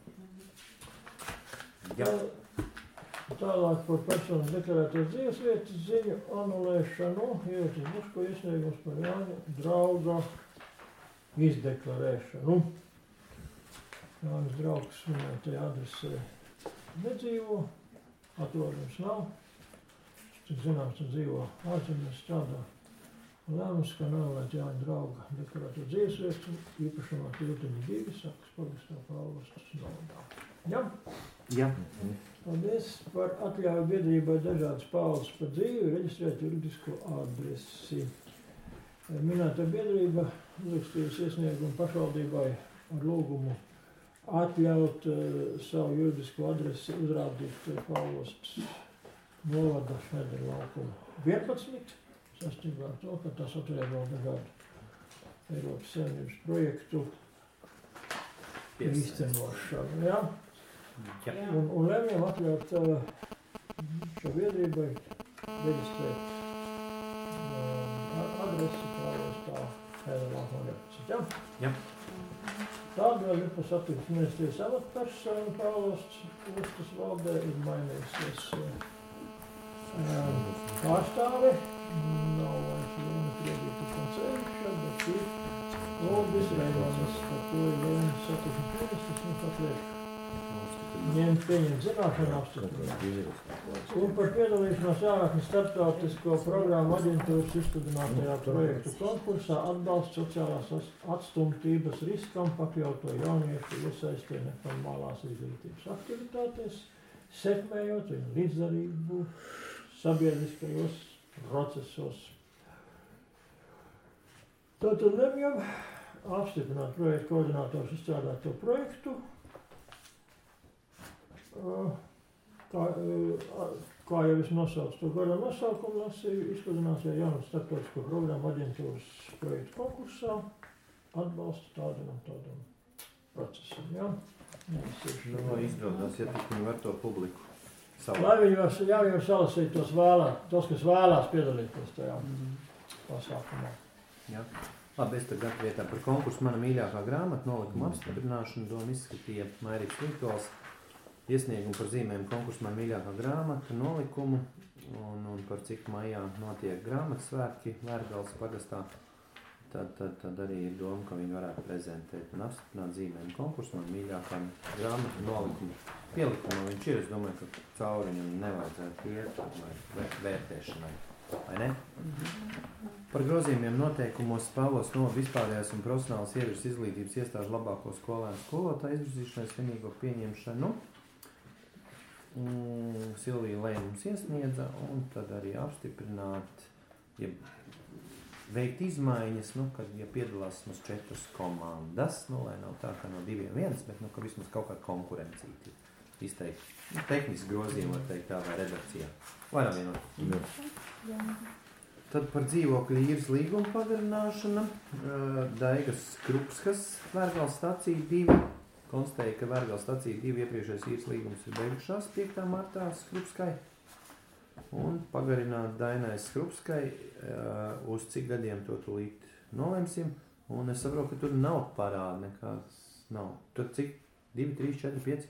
Jā. Tālāk par personas deklarētās dzīves vietas ziņu anulēšanu, ieviesas Buško iesniegums par Jāņa drauga izdeklarēšanu. Jānis draugs minētajā adresē nedzīvo, atrodams nav, cik zināms, tad dzīvo ārzemēs strādā. Lēmums, ka anulēt Jāņa drauga deklarēto dzīves vietu, īpašumā Tiltiņa divi, sakas pagastā Pāvostas novadā. Jā? Jā. Paldies par atļauju biedrībai dažādas paudzes par dzīvi reģistrēt juridisko adresi. Minētā biedrība uzrakstījusi iesniegumu pašvaldībai ar lūgumu atļaut uh, savu juridisko adresi uzrādīt uh, Pāvostas novada Šmedera laukuma vienpadsmit. Sastībā ar to, ka tas atvieglo dažādu Eiropas Savienības projektu īstenošanu. Ja? Jā. Un, un lemjam atļaut uh, šo biedrībai reģistrēt uh, adresi Pāvostā Šmedera laukuma vienpadsmit. Ja? Jā. Tādēļ ir par satiksmes ministrijas amatpersonu Pāvostas ostas valdē ir mainījusies uh, pārstāve. Nav vairs viena Krievīta Konceviča, bet ir Lodis Reivanis, par to ir viena satiksmes ministrs, mums atliek ņemt pieņemt zināšanu apstiprināt. Un par piedalīšanos ārākņu starptautisko programmu aģentūras izsludinātajā projektu konkursā atbalsts sociālās atstumtības riskam pakļauto jauniešu iesaistē neformālās izglītības aktivitātēs, sekmējot viņu līdzdarību sabiedriskajos procesos. Tātad lemjam apstiprināt projektu koordinātors izstrādāto projektu. Kā, kā jau es nosaucu to garu nosaukumu, lasīju, izsludinātajā jaunas starptautisko programmu aģentūras projektu konkursā atbalstu tādam un tādam procesam. Jā, Nu, lai izdodas, ja tik viņi var to publiku savu. lai viņi var, jā, jau salasīt tos vēlāk, tos, kas vēlās piedalīties tajā pasākumā. Jā. Labi, es tagad vietā par konkursu mana mīļākā grāmata nolikuma apstiprināšanu domu izskatīja Mairīts Lītols. Iesniegumu par zīmēm konkursu man mīļākā grāmata, nolikumu un, un par cik maijā notiek grāmatas svētki Vērgales pagastā. Tad, tad, tad arī ir doma, ka viņi varētu prezentēt un apstiprināt zīmēm konkursu man mīļākā grāmata, nolikumu. Pielikumā viņš ir, es domāju, ka cauri viņam nevajadzētu iet vai vērtēšanai. vai ne? Par grozījumiem noteikumos Pāvils novada vispārējās un profesionālas ievirs izglītības iestāžu labāko skolēnu skolotāju izvirzīšanai svinīgo pieņemšanu. Mm, Silvija lēmums iesniedza un tad arī apstiprināt, ja veikt izmaiņas, nu, kad, ja piedalās mums četras komandas, nu, lai nav tā, ka no diviem viens, bet, nu, ka vismaz kaut kā konkurencīti izteikt. Nu, tehniski grozījumi, var teikt, tā vai redakcijā. Varam vienot. Jā. Tad par dzīvokļu īres līgumu pagarināšana. Daigas Krupskas Vērgals stacija divi. Konstatēja, ka Vērgals stacija divi iepriekšējais īres līgums ir beigušās piektā martā Krupskai. Un pagarināt Dainai Krupskai uz cik gadiem to tūlīt nolemsim. Un es saprotu, ka tur nav parāda nekāds. Nav. Tur cik? divi, trīs, četri, pieci?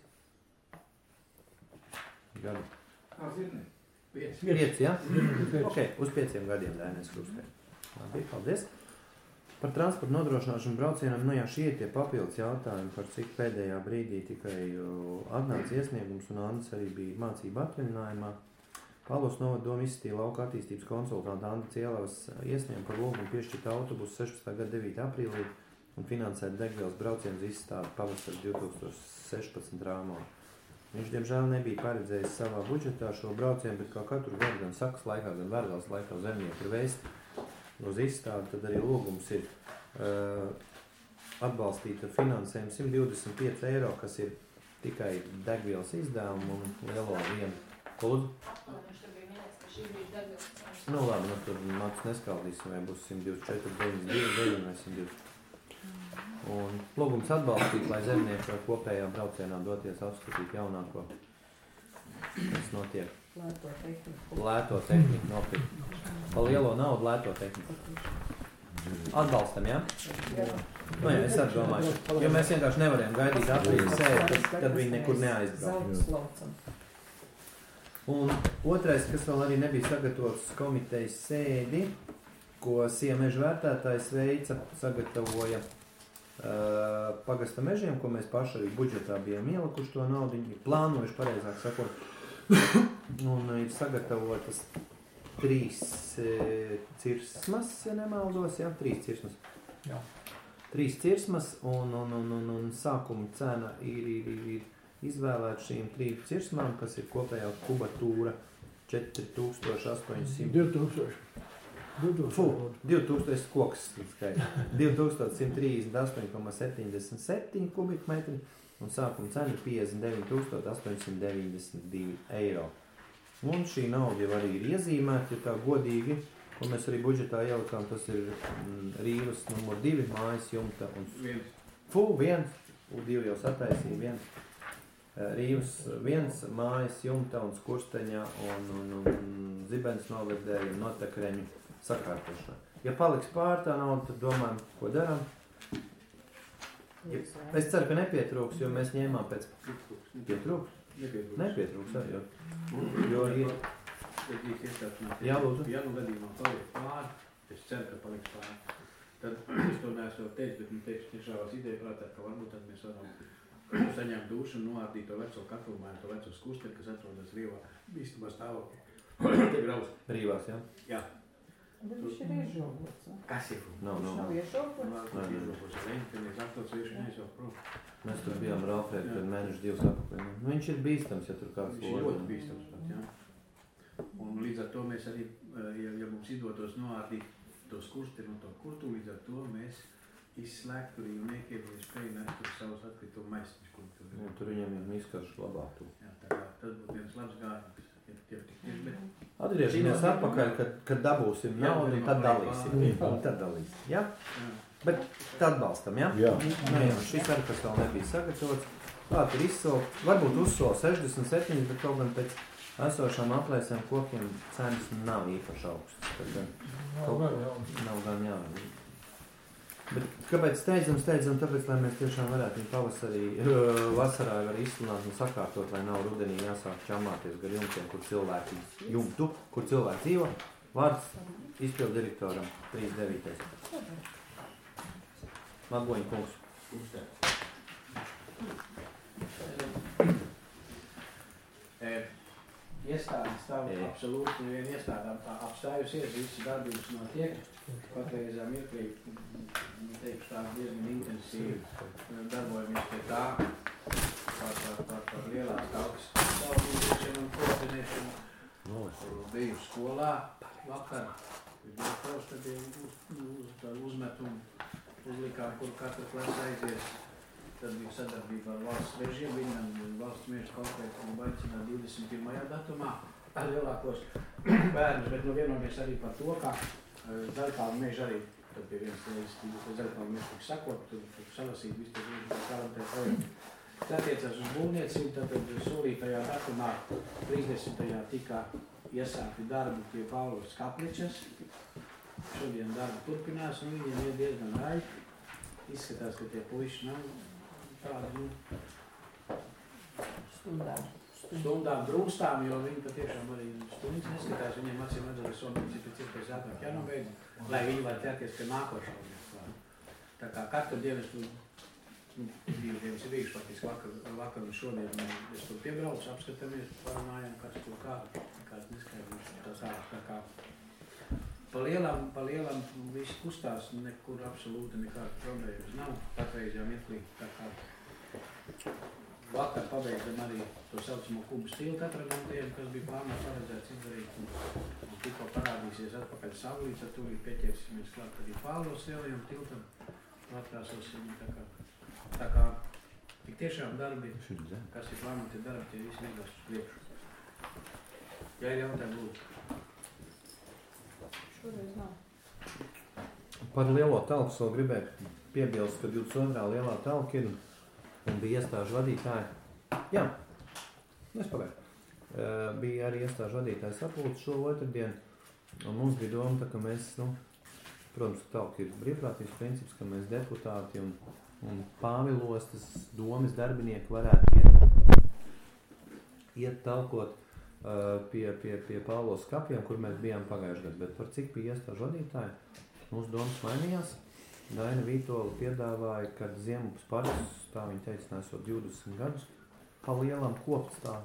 Gadi. Kā zini? Pieci. Pieci, jā? Ok, uz pieciem gadiem Dainais Krupskai. Labi, paldies. Par transportu nodrošināšanu braucienam, nu jā, šie tie papildus jautājumi, par cik pēdējā brīdī tikai atnāca iesniegums un Andis arī bija mācība atvaļinājumā. Pāvils novada doma izskatīja lauka attīstības konsultanta Anda Cielavas iesniegumu par lūgumu piešķirt autobusu sešpadsmitā gada devītā aprīlī un finansēt degvielas braucienus izstādi pavasara divi tūkstoši sešpadsmit rāmā. Viņš, diemžēl, nebija paredzējis savā budžetā šo braucienu, bet kā katru gadu gan sakas laikā, gan Vērgals laikā zemnieku ir vēst uz izstādi, tad arī lūgums ir uh, atbalstīt ar finansējumu simt divdesmit pieci eiro, kas ir tikai degvielas izdevumu un lielo vienu. Lūdzu? Viņš tur bija minēts, ka šī bija degvielas. Nu labi, nu tur mats neskaldīsim, vai būs simt divdesmit četri, deviņdesmit divi vai simt divdesmit. Un lūgums atbalstīt, lai zemnieki var kopējā braucienā doties apskatīt jaunāko, kas notiek. Lēto tehniku. Lēto tehniku nopirkt. Pa lielo naudu lēto tehniku. Atbalstam, jā? Jā. Nu jā, es arī domāju, jo mēs vienkārši nevarējām gaidīt aprīļa sēdi, tad, tad viņi nekur neaizbrauc. Zeltas laucam. Un otrais, kas vēl arī nebija sagatavots komitejas sēdi, ko Siemežu vērtētājs veica, sagatavoja uh, pagasta mežiem, ko mēs paši arī budžetā bijām ielikuši to naudu, viņi plānojuši, pareizāk sakot, un ir sagatavotas trīs e, cirsmas, ja nemaldos, jā, trīs cirsmas. Jā. Trīs cirsmas, un, un, un, un, un sākuma cena ir, ir, ir, ir izvēlēta šīm trīs cirsmām, kas ir kopējā kubatūra četri tūkstoši astoņsimt. divi tūkstoši. Fu, divi tūkstoši koks skaita. divi tūkstoši simt trīsdesmit astoņi komats septiņdesmit septiņi kubikmetri, un sākuma cena ir piecdesmit deviņi tūkstoši astoņsimt deviņdesmit divi eiro. Un šī nauda jau arī ir iezīmēta, ja tā godīgi, ko mēs arī budžetā ielikām, tas ir mm, Rīvas numur divi, mājas jumta un... Viens. Fu, viens, U divi jau sataisīja, viens. Rīvas viens, mājas jumta un skursteņa un, un, un zibens noverdēja un notekreņu sakārtošanā. Ja paliks pār tā nauda, tad domājam, ko darām. Ja, es ceru, ka nepietrūks, jo mēs ņēmām pēc... Pietrūks? Nepietrūks. Nepietrūks, arī, jo... Jo ir... Jā, lūdzu. Ja nu gadījumā paliek pāri, es ceru, ka paliks pāri. Tad es to neesmu vēl teicis, bet man teicu, tiešām ideja prātā, ka varbūt tad mēs varam saņemt dušu un noārdīt to veco katlumāju, to veco skusteri, kas atrodas Rievā bīstamā stāvoklī. Te grauz. Brīvās, jā? Jā. Bet viņš ir iežogots. Kas ir? Nav, Viņš nav, nav nav. iežogots. Nā, kur iežogots ar Reņķi, kad mēs atklāts vieši nees jau prom. Mēs tur bijām ar Alfrēdu, kad mēneši divas atpakaļ. Nu, viņš ir bīstams, ja tur kāds Viņš ir ļoti bīstams pat, jā. Un līdz ar to mēs arī, ja, ja mums izdotos noārdīt to skursteri un to kurtu, līdz ar to mēs izslēgtu rīvniekiem, lai spēju nest uz savus atkritumu maisiņus, kur tur ir. Nu, tur viņam ir izkaršu labāk tu. Jā, tā kā tas būtu viens labs gājums, ja tie tik tieši, bet... Atgriežamies atpakaļ, kad, kad dabūsim naudu, un tad dalīsim. Un tad dalīsim, jā? Jā. Bet tad atbalstam, jā? Jā. Nu, jā, šis arī, kas vēl nebija sagatavots. Klāt ir izsolt, varbūt uzsolt sešdesmit septiņi, bet kaut gan pēc esošām aplēsēm kokiem cenas nav īpaši augstas. Tad, Nav gan jā. nav gan jā. Bet kāpēc steidzam, steidzam, tāpēc, lai mēs tiešām varētu viņu pavasarī, vasarā var izslunāt un sakārtot, lai nav rudenī jāsāk čamāties gar jumtiem, kur cilvēki jumtu, kur cilvēki dzīvo. Vārds izpildu direktoram trīs devītais. Magoņa kungs. E, ies, iestāde stāv absolūti neviena iestāde apstājusies, visas darbības notiek. Patreizā mirklī, teikšu tā, diezgan intensīvi darbojamies pie tā, par, par, par, par lielās taukas saulīšanu un koordinēšanu. Biju skolā vakar, direktors tad jau uz, uz, uzmetumu uzlikām, kur katra klasa aizies. Tad bija sadarbība ar valsts mežiem, viņam valsts meža konkrēti baicināja divdesmit pirmajā datumā ar lielākos bērnus, bet nu vienojamies arī par to, ka Zaļkalnu meža arī, tad pie vienas reizes Zaļkalnu meža tika sakot, tur salasīt visu tad vienu kalantē projektu. Tas attiecas uz būvniecību, tad solītajā datumā trīsdesmitajā tika iesākti darbi pie Pāvlos Kapličas. Šodien darbi turpinās un viņiem ir diezgan raiti. Izskatās, ka tie puiši nav tādi, nu, Stundām. stundām drūstām, jo viņi patiešām arī stundas neskatās. Viņiem acīm redzot, ka somnieci pēc iespējas ātrāk jānobeidz, lai viņi var ķerties pie nākošā. Tā kā katru dienu es tur, nu, divas dienas ir bijuši faktiski vakar, vakar un šodien, un es tur piebraucu, apskatāmies, parunājam, kas tur kā, kāds neskaidrs, tā sāk, tā kā. Pa lielam, pa lielam viss kustās, nekur absolūti nekāda problēmas nav, patreizajā mirklī, tā kā vakar pabeidzam arī to saucamo kubas tiltu atremontējumu, kas bija plānā paredzēts izdarīt, un, un tikko parādīsies atpakaļ saulīts, ar tur pieķersimies klāt arī Pāvlos lielajam tiltam, atkrāsosim, tā kā, tā kā tik tiešām darbi, kas ir plānoti darbi, tie visi negrās uz priekšu. Ja ir jautājumi, lūdzu. Šoreiz nav. Par lielo telku vēl gribēju piebilst, ka divdesmit otrā lielā telka ir un bija iestāžu vadītāji. Jā, es pagāju. Uh, bija arī iestāžu vadītāji sapulce šo otrdienu, un mums bija doma, tā, ka mēs, nu, protams, telka ir brīvprātības princips, ka mēs deputāti un, un Pāvilostas domes darbinieki varētu iet, iet telkot Pie, pie, pie Pāvlos kapiem, kur mēs bijām pagājuši gadu, bet par cik bija iestāžu vadītāji, mūsu domas mainījās. Daina Vītola piedāvāja, kad Ziemupas parks, tā viņa teica, nesot divdesmit gadus, pa lielam kopts tā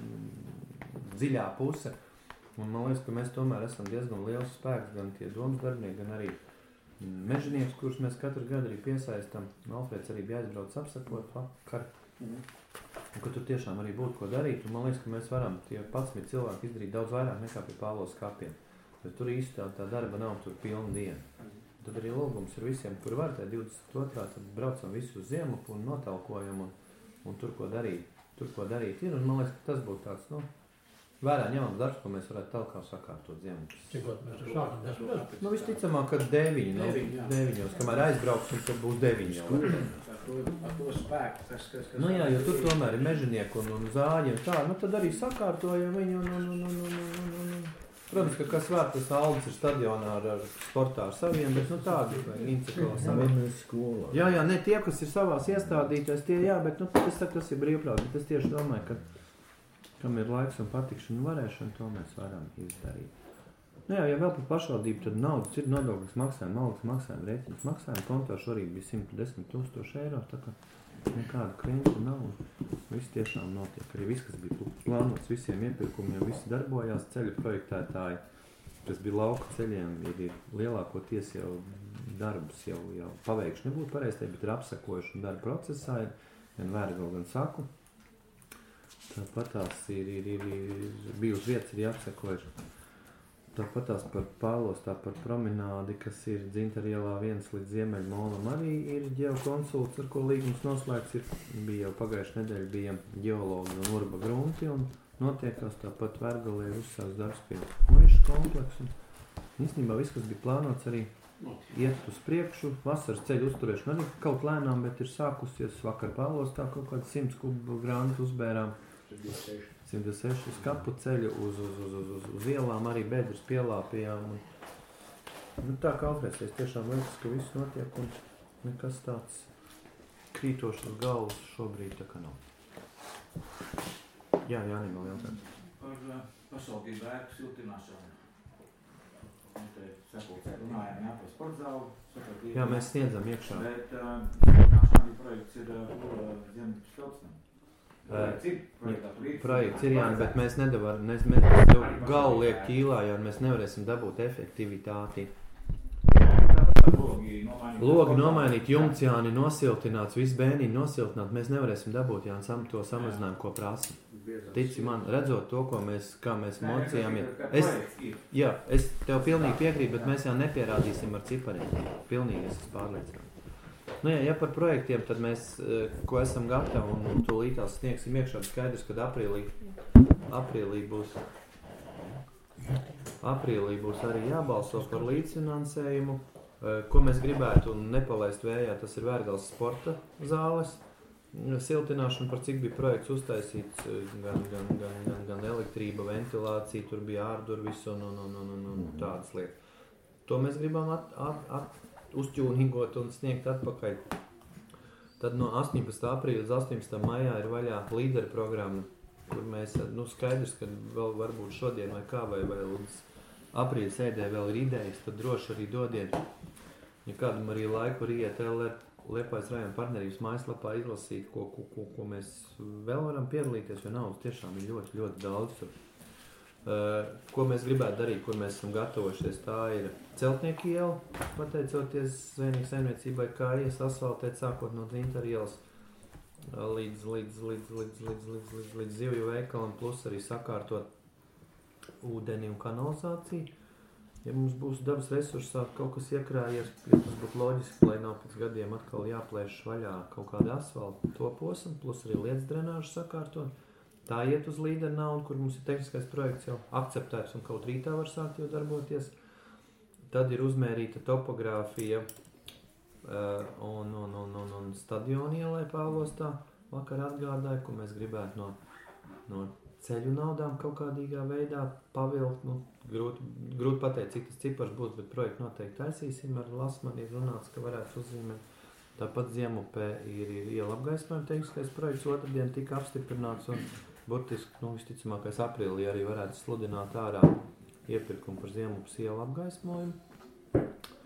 mm, dziļā puse. Un man liekas, ka mēs tomēr esam diezgan liels spēks, gan tie domas darbinieki, gan arī mežinieks, kurus mēs katru gadu arī piesaistam. Alfreds arī bija aizbraucis apsakot vakar. Mm. Un ka tur tiešām arī būtu ko darīt, un man liekas, ka mēs varam tie padsmit cilvēki izdarīt daudz vairāk nekā pie Pāvlos kapiem. Bet tur īsti tā, tā darba nav tur pilna diena. Tad arī lūgums ir visiem, kur var, tā divdesmit otrā tad braucam visu uz Ziemupu un notalkojam, un, un tur ko darīt, tur ko darīt ir, un man liekas, ka tas būtu tāds, nu, vērā ņemams darbs, ko mēs varētu talkā sakārtot Ziemupas. Cikot mēs tur sākam darbs? Nu, visticamāk, ka deviņi, no, deviņos, kamēr aizbrauksim, tad būs deviņi jau. Ar to spēku, kas, kas, kas... Nu jā, jo tur tomēr ir mežinieki un, un zāģi un tā, nu tad arī sakārtojam viņu un, un, un, un, un, un, un, un. Protams, ka kas var, tas Aldis ir stadionā ar, ar sportā ar saviem, bet nu tādi, vai Incekala saviem. Jā, jā, ne tie, kas ir savās iestādīties, tie jā, bet nu es saku, tas ir brīvprāt, bet es tieši domāju, ka kam ir laiks un patikšana un varēšana, to mēs varam izdarīt. Nu jā, ja vēl par pašvaldību, tad naudas ir nodokļas maksājuma, algas maksājuma, rēķinas maksājuma, kontā šorīt bija simt desmit tūkstoši eiro, tā kā nekāda klienta nav, viss tiešām notiek. Arī viss, kas bija plānots visiem iepirkumiem, visi darbojās, ceļu projektētāji, kas bija lauka ceļiem, ir, ir lielākoties jau darbus jau, jau paveikši, nebūtu pareizi, bet ir apsekojuši un darba procesā, ir gan vērgal, gan saku. Tāpat tās ir, ir, ir, ir bijusi vietas arī apsekojuši. Tāpat tās par Pāvlos, tā par promenādi, kas ir Dzintarielā viens līdz Ziemeļmolam, arī ir ģeokonsults, ar ko līgums noslēgts ir. Bija jau pagājuši nedēļa, bija ģeologi un urba grunti, un notiekās tāpat Vergalē uzsāks darbs pie muižas kompleksu. Īstenībā viss, kas bija plānots, arī iet uz priekšu. Vasaras ceļu uzturēšana arī kaut lēnām, bet ir sākusies vakar Pāvlos, tā kaut kāds simts kubu grantu uzbērām. simt seši skapu ceļu uz, uz, uz, uz, uz, uz ielām, arī bedres pielāpījām. Un, nu, tā kā Alfreds, tiešām liekas, ka viss notiek un nekas tāds krītošs uz galvas šobrīd tā kā nav. Jā, Jānim vēl jautājums. Par uh, pašvaldību ēku siltināšanu. Te sapulcē runājām, jā, par sportzālu. Jā, mēs sniedzam iekšā. Bet uh, siltināšana projekts ir uh, Ziemeļas Telkstam. Projekts ir, projektā līdz. Projekts ir, jā, bet mēs nedavar, mēs, mēs tev galvu liek ķīlā, jo mēs nevarēsim dabūt efektivitāti. Logi nomainīt. Logi nomainīt, jumtsjāni nosiltināts, viss bēniņi nosiltināt, mēs nevarēsim dabūt, jā, sam, to samazinājumu, ko prasa. Tici man, redzot to, ko mēs, kā mēs mocījām, es, jā, es tev pilnīgi piekrītu, bet mēs jau nepierādīsim ar cipariem. Pilnīgi es esmu pārliecināts. Nu jā, ja par projektiem, tad mēs, ko esam gatavi un, un tūlītās sniegsim iekšā, skaidrs, kad aprīlī, aprīlī būs, aprīlī būs arī jābalso par līdzfinansējumu, ko mēs gribētu un nepalaist vējā, tas ir Vērgales sporta zāles siltināšana, par cik bija projekts uztaisīts, gan, gan, gan, gan, gan elektrība, ventilācija, tur bija ārdurvis un, un, un, un, un, un tādas lietas. To mēs gribam at, at, at, uzķūningot un sniegt atpakaļ. Tad no astoņpadsmitā aprīļa līdz astoņpadsmitajam maijā ir vaļā līderu programma, kur mēs, nu skaidrs, ka vēl varbūt šodien vai kā, vai, vai līdz aprīļa sēdē vēl ir idejas, tad droši arī dodiet. Ja kādam arī laiku var iet Liepājas rajona partnerības mājaslapā izlasīt, ko, ko, ko, ko mēs vēl varam piedalīties, jo naudas tiešām ir ļoti, ļoti daudz. Uh, ko mēs gribētu darīt, kur mēs esam gatavojušies, tā ir Celtnieku iela, pateicoties Zvejnieku saimniecībai, kā ies asfaltēt, sākot no Dzintara ielas līdz, līdz, līdz, līdz, līdz, līdz, līdz, līdz zivju veikalam, plus arī sakārtot ūdeni un kanalizāciju. Ja mums būs dabas resursā kaut kas iekrājies, ja tas būtu loģiski, lai nav pēc gadiem atkal jāplēš vaļā kaut kāda asfalta to posmu, plus arī lietas drenāžu sakārtot. Tā iet uz līderu naudu, kur mums ir tehniskais projekts jau akceptēts un kaut rītā var sākt jau darboties. Tad ir uzmērīta topogrāfija uh, un, un, un, un, un stadionu ielai Pāvostā. Vakar atgādāju, ko mēs gribētu no, no ceļu naudām kaut kādīgā veidā pavilkt. Nu, grūti, grūti pateikt, cik tas cipars būs, bet projektu noteikti taisīsim. Ar Lasman ir runāts, ka varētu uzzīmēt. Tāpat Ziemupē ir, ir iela apgaismojuma tehniskais projekts, otrdien tika apstiprināts un burtiski, nu, visticamākais aprīlī arī varētu sludināt ārā iepirkumu par Ziemupas ielu apgaismojumu.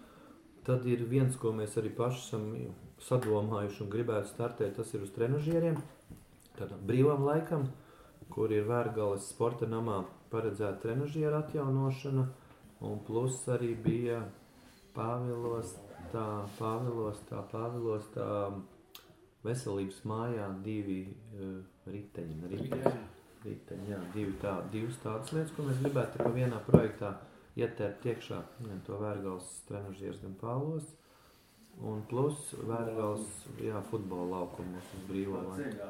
Tad ir viens, ko mēs arī paši esam sadomājuši un gribētu startēt, tas ir uz trenažieriem. Tātad brīvam laikam, kur ir Vērgales sporta namā paredzēta trenažiera atjaunošana, un plus arī bija Pāvilostā, Pāvilostā, Pāvilostā veselības mājā divi uh, riteņi, riteņi, riteņi, jā, divi tā, divas tādas lietas, ko mēs gribētu pa vienā projektā ietērt iekšā, gan to Vērgales trenažieres, gan Pāvilosts, un plus Vērgales, jā, futbola laukumus uz brīvo laiku.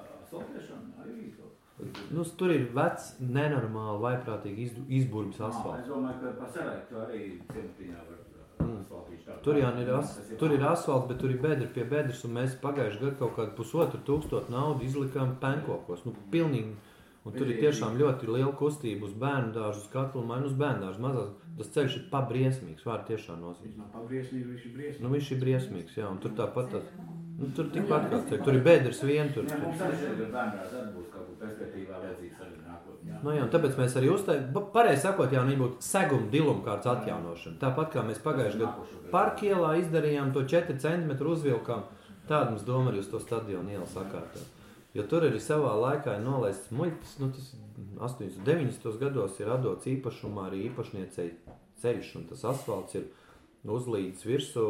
Nu, tur ir vecs, nenormāli, vaiprātīgi izburbis asfalts. Es domāju, ka pa Selektu arī ciematiņā var asfaltīšu tā. Tur, jā, ir, as, tur ir asfalts, bet tur ir bedri pie bedres, un mēs pagājuši gadu kaut kādu pusotru tūkstotu naudu izlikām penkokos. Nu, pilnīgi. Un tur ir tiešām ļoti liela kustība uz bērnu dārzu, uz katlu mainu uz bērnu dārzu. Mazās, tas ceļš ir pabriesmīgs, vārdu tiešām nozīmē. No pabriesmīgs, viņš ir briesmīgs. Nu, viņš ir briesmīgs, jā, un tur tāpat tas, nu, tur tikpat kā ceļ, tur ir bedres vien, tur. Jā, mums arī šeit ir bērnu dārzu atbūs kaut kur perspektīvā vajadzīgs arī nākotnē. Nu, jā, un tāpēc mēs arī uztaisījām, pareizi sakot, jā, viņi būtu seguma dilumkārts atjaunošana. Tāpat kā mēs pagājuši gadu parkielā izdarījām to četri centimetru uzvilkām, tādu mums doma arī uz to stadionu ielu sakārtot. Jo tur arī savā laikā ir nolaists muļķis, nu tas astoņdesmit deviņdesmitos gados ir atdots īpašumā arī īpašniecei ceļš, un tas asfalts ir uzlīdis virsū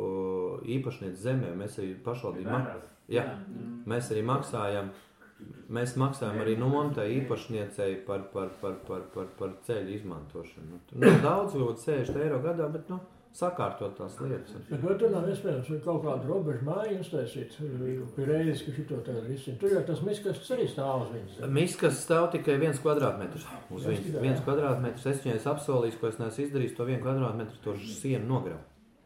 īpašniec zemē. Mēs arī pašvaldību, jā, mēs arī maksājam, mēs maksājam arī nomontai īpašniecei par, par, par, par, par, par ceļu izmantošanu. Nu, daudz, kaut sešdesmit eiro gadā, bet, nu, sakārtot tās lietas. Bet vai tur nav iespējams kaut kādu robežu māju instaisīt pie reizes, ka šito tagad risina? Tur jau tas miskastes arī stāv uz viņas. Miskastes stāv tikai viens kvadrātmetrs uz viņas. Viens kvadrātmetrs, es viņai apsolījis, ko es neesmu izdarījis, to vienu kvadrātmetru to sienu nogravu.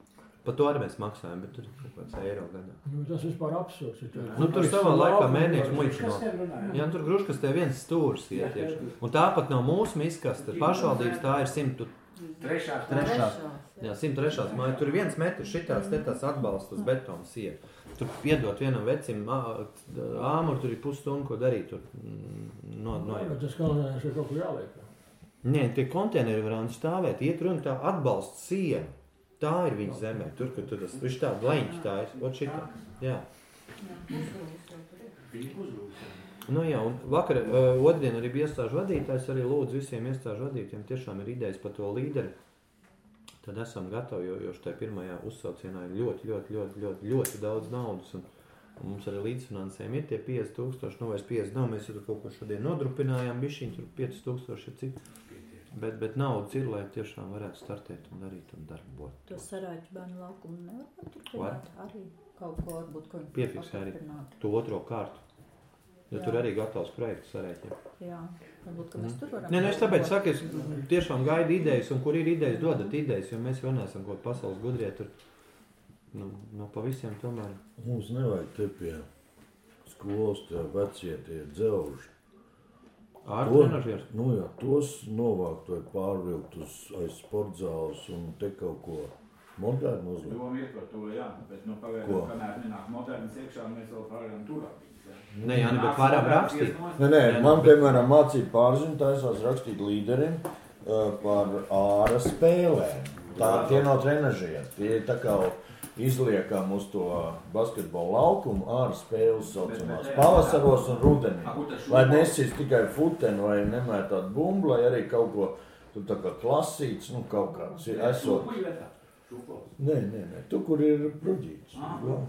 Par to arī mēs maksājam, bet tur ir kaut kāds eiro gadā. Nu, tas vispār absurds. Nu, tur savā laikā mēnieks muļķis no. Jā, tur gruškastē viens stūrs iet iekšā. Un tāpat nav mūsu miskaste, pašvaldības tā ir simt Trešās. Trešās. Jā, simt trešās māja. Tur ir viens metrs šitās, te tās atbalsts uz betona sienu. Tur piedot vienam vecim āmuru, tur ir pusstundu, ko darīt. Tur no, no jā, bet tas galvenais ir kaut kur jāliek. Nē, tie konteineri varētu stāvēt. Iet runa tā atbalsts siena. Tā ir viņa zemē. Tur, kur tur tas, viņš tā bleņķi tā ir. Ot šitā. Jā. Viņa uzrūs. Nu jā, un vakar, uh, otrdien arī bija iestāžu vadītājs, arī lūdzu visiem iestāžu vadītājiem, tiešām ir idejas par to līderi. Tad esam gatavi, jo, jo štai pirmajā uzsaucienā ir ļoti, ļoti, ļoti, ļoti, ļoti daudz naudas. Un, un mums arī līdzfinansējumi ir tie piecdesmit tūkstoši, nu vairs piecdesmit nav, mēs jau kaut ko šodien nodrupinājām, bišķiņ, tur pieci tūkstoši ir cik. Bet, bet naudas ir, lai tiešām varētu startēt un darīt un darbot. To Saraiķu bērnu laukumu nevar paturpināt arī kaut ko varbūt, ko piefiksē arī to otro kārtu. Jo jā. Tur arī gatavs projekts Saraiķiem. Jā, varbūt, ka mēs mm. tur varam... Nē, nu es tāpēc saku, es tiešām gaidu idejas, un kur ir idejas, dodat idejas, jo mēs jau neesam kaut pasaules gudrie tur. Nu, no pa visiem tomēr. Mums nevajag te pie skolas tie vecie tie dzelži. Ārtu trenažieris? Nu jā, tos novākt vai pārvilkt uz aiz sportzāles un te kaut ko modernu uzlikt. Doma iet par to, jā, bet nu pagaidām, kamēr nenāk modernas iekšā, mēs vēl pārējām turāt. Nē, jā, bet varam rakstīt. Nē, nē, man, piemēram, mācīja pārziņu, taisās rakstīt līderim uh, par āra spēlēm. Tā, tie nav trenažieri, tie tā kā izliekam uz to basketbolu laukumu āra spēles saucamās pavasaros un rudenī. Lai nesīs tikai futeni vai nemētāt bumbu, lai arī kaut ko, tu tā kā klasīts, nu kaut kāds ir esot. Nē, nē, nē, tu, kur ir bruģīts.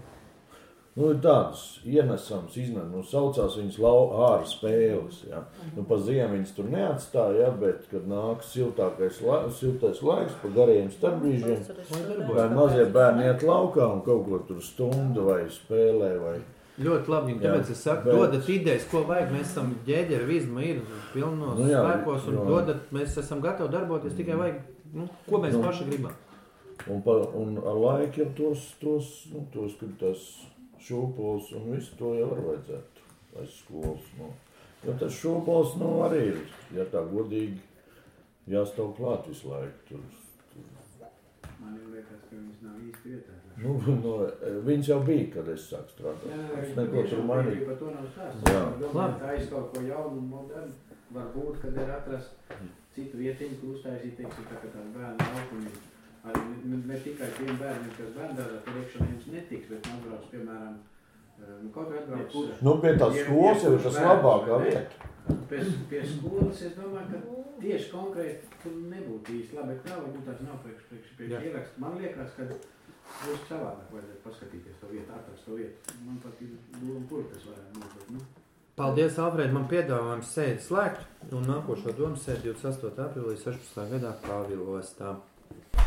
Nu, ir tādas ienesams, iznes, nu, saucās viņas lau, āra spēles, jā. Nu, pa ziemu viņas tur neatstāja, jā, bet, kad nāk siltākais, la, siltais laiks, pa gariem starpbrīžiem, vai mazie bērni iet laukā un kaut ko tur stundu vai spēlē, vai... Ļoti labi, un tāpēc es saku, bet... dodat idejas, ko vajag, mēs esam ģēģeri, vizma ir pilnos nu, jā, spēkos, un jā. Dodat, mēs esam gatavi darboties, tikai vajag, nu, ko mēs nu, paši gribam. Un, pa, un ar laiku ir tos, tos, nu, tos, kad tas šūpols un visu to jau var vajadzētu aiz skolas. Nu. Jo tas šūpols, nu, arī ir, ja tā godīgi, jāstāv klāt visu laiku. Tur, tur. Man jau liekas, ka viņas nav īsti vietā. Nu, no, viņas jau bija, kad es sāku strādāt. Jā, jā, es neko tur mainīju. Par to nav stāsts. Jā. Domāju, ka aiz kaut ko jaunu un modernu varbūt, kad ir atrast citu vietiņu, kur uztaisīt, teiksim, tā kā tādu bērnu laukumu. Arī ne, ne tikai tiem bērniem, kas bērndārā, tur iekšā jums netiks, bet atbrauc, piemēram, nu, kaut kā atbrauc... Nu, pie tās skolas jau ir tas labākā vieta. Pie, pie skolas, es domāju, ka tieši konkrēti tur nebūtu īsti labi, bet nav, varbūt tās nav priekš, priekš, priekš ierakst. Man liekas, ka būs savādāk vajadzētu paskatīties to vietu, atrast to vietu. Man pat ir doma, kur tas varētu būt, nu. Paldies, Alfred, man piedāvājums sēdi slēgt, un nākošo domu sēdi divdesmit astotajā aprīlī sešpadsmitajā gadā Pāvilostā.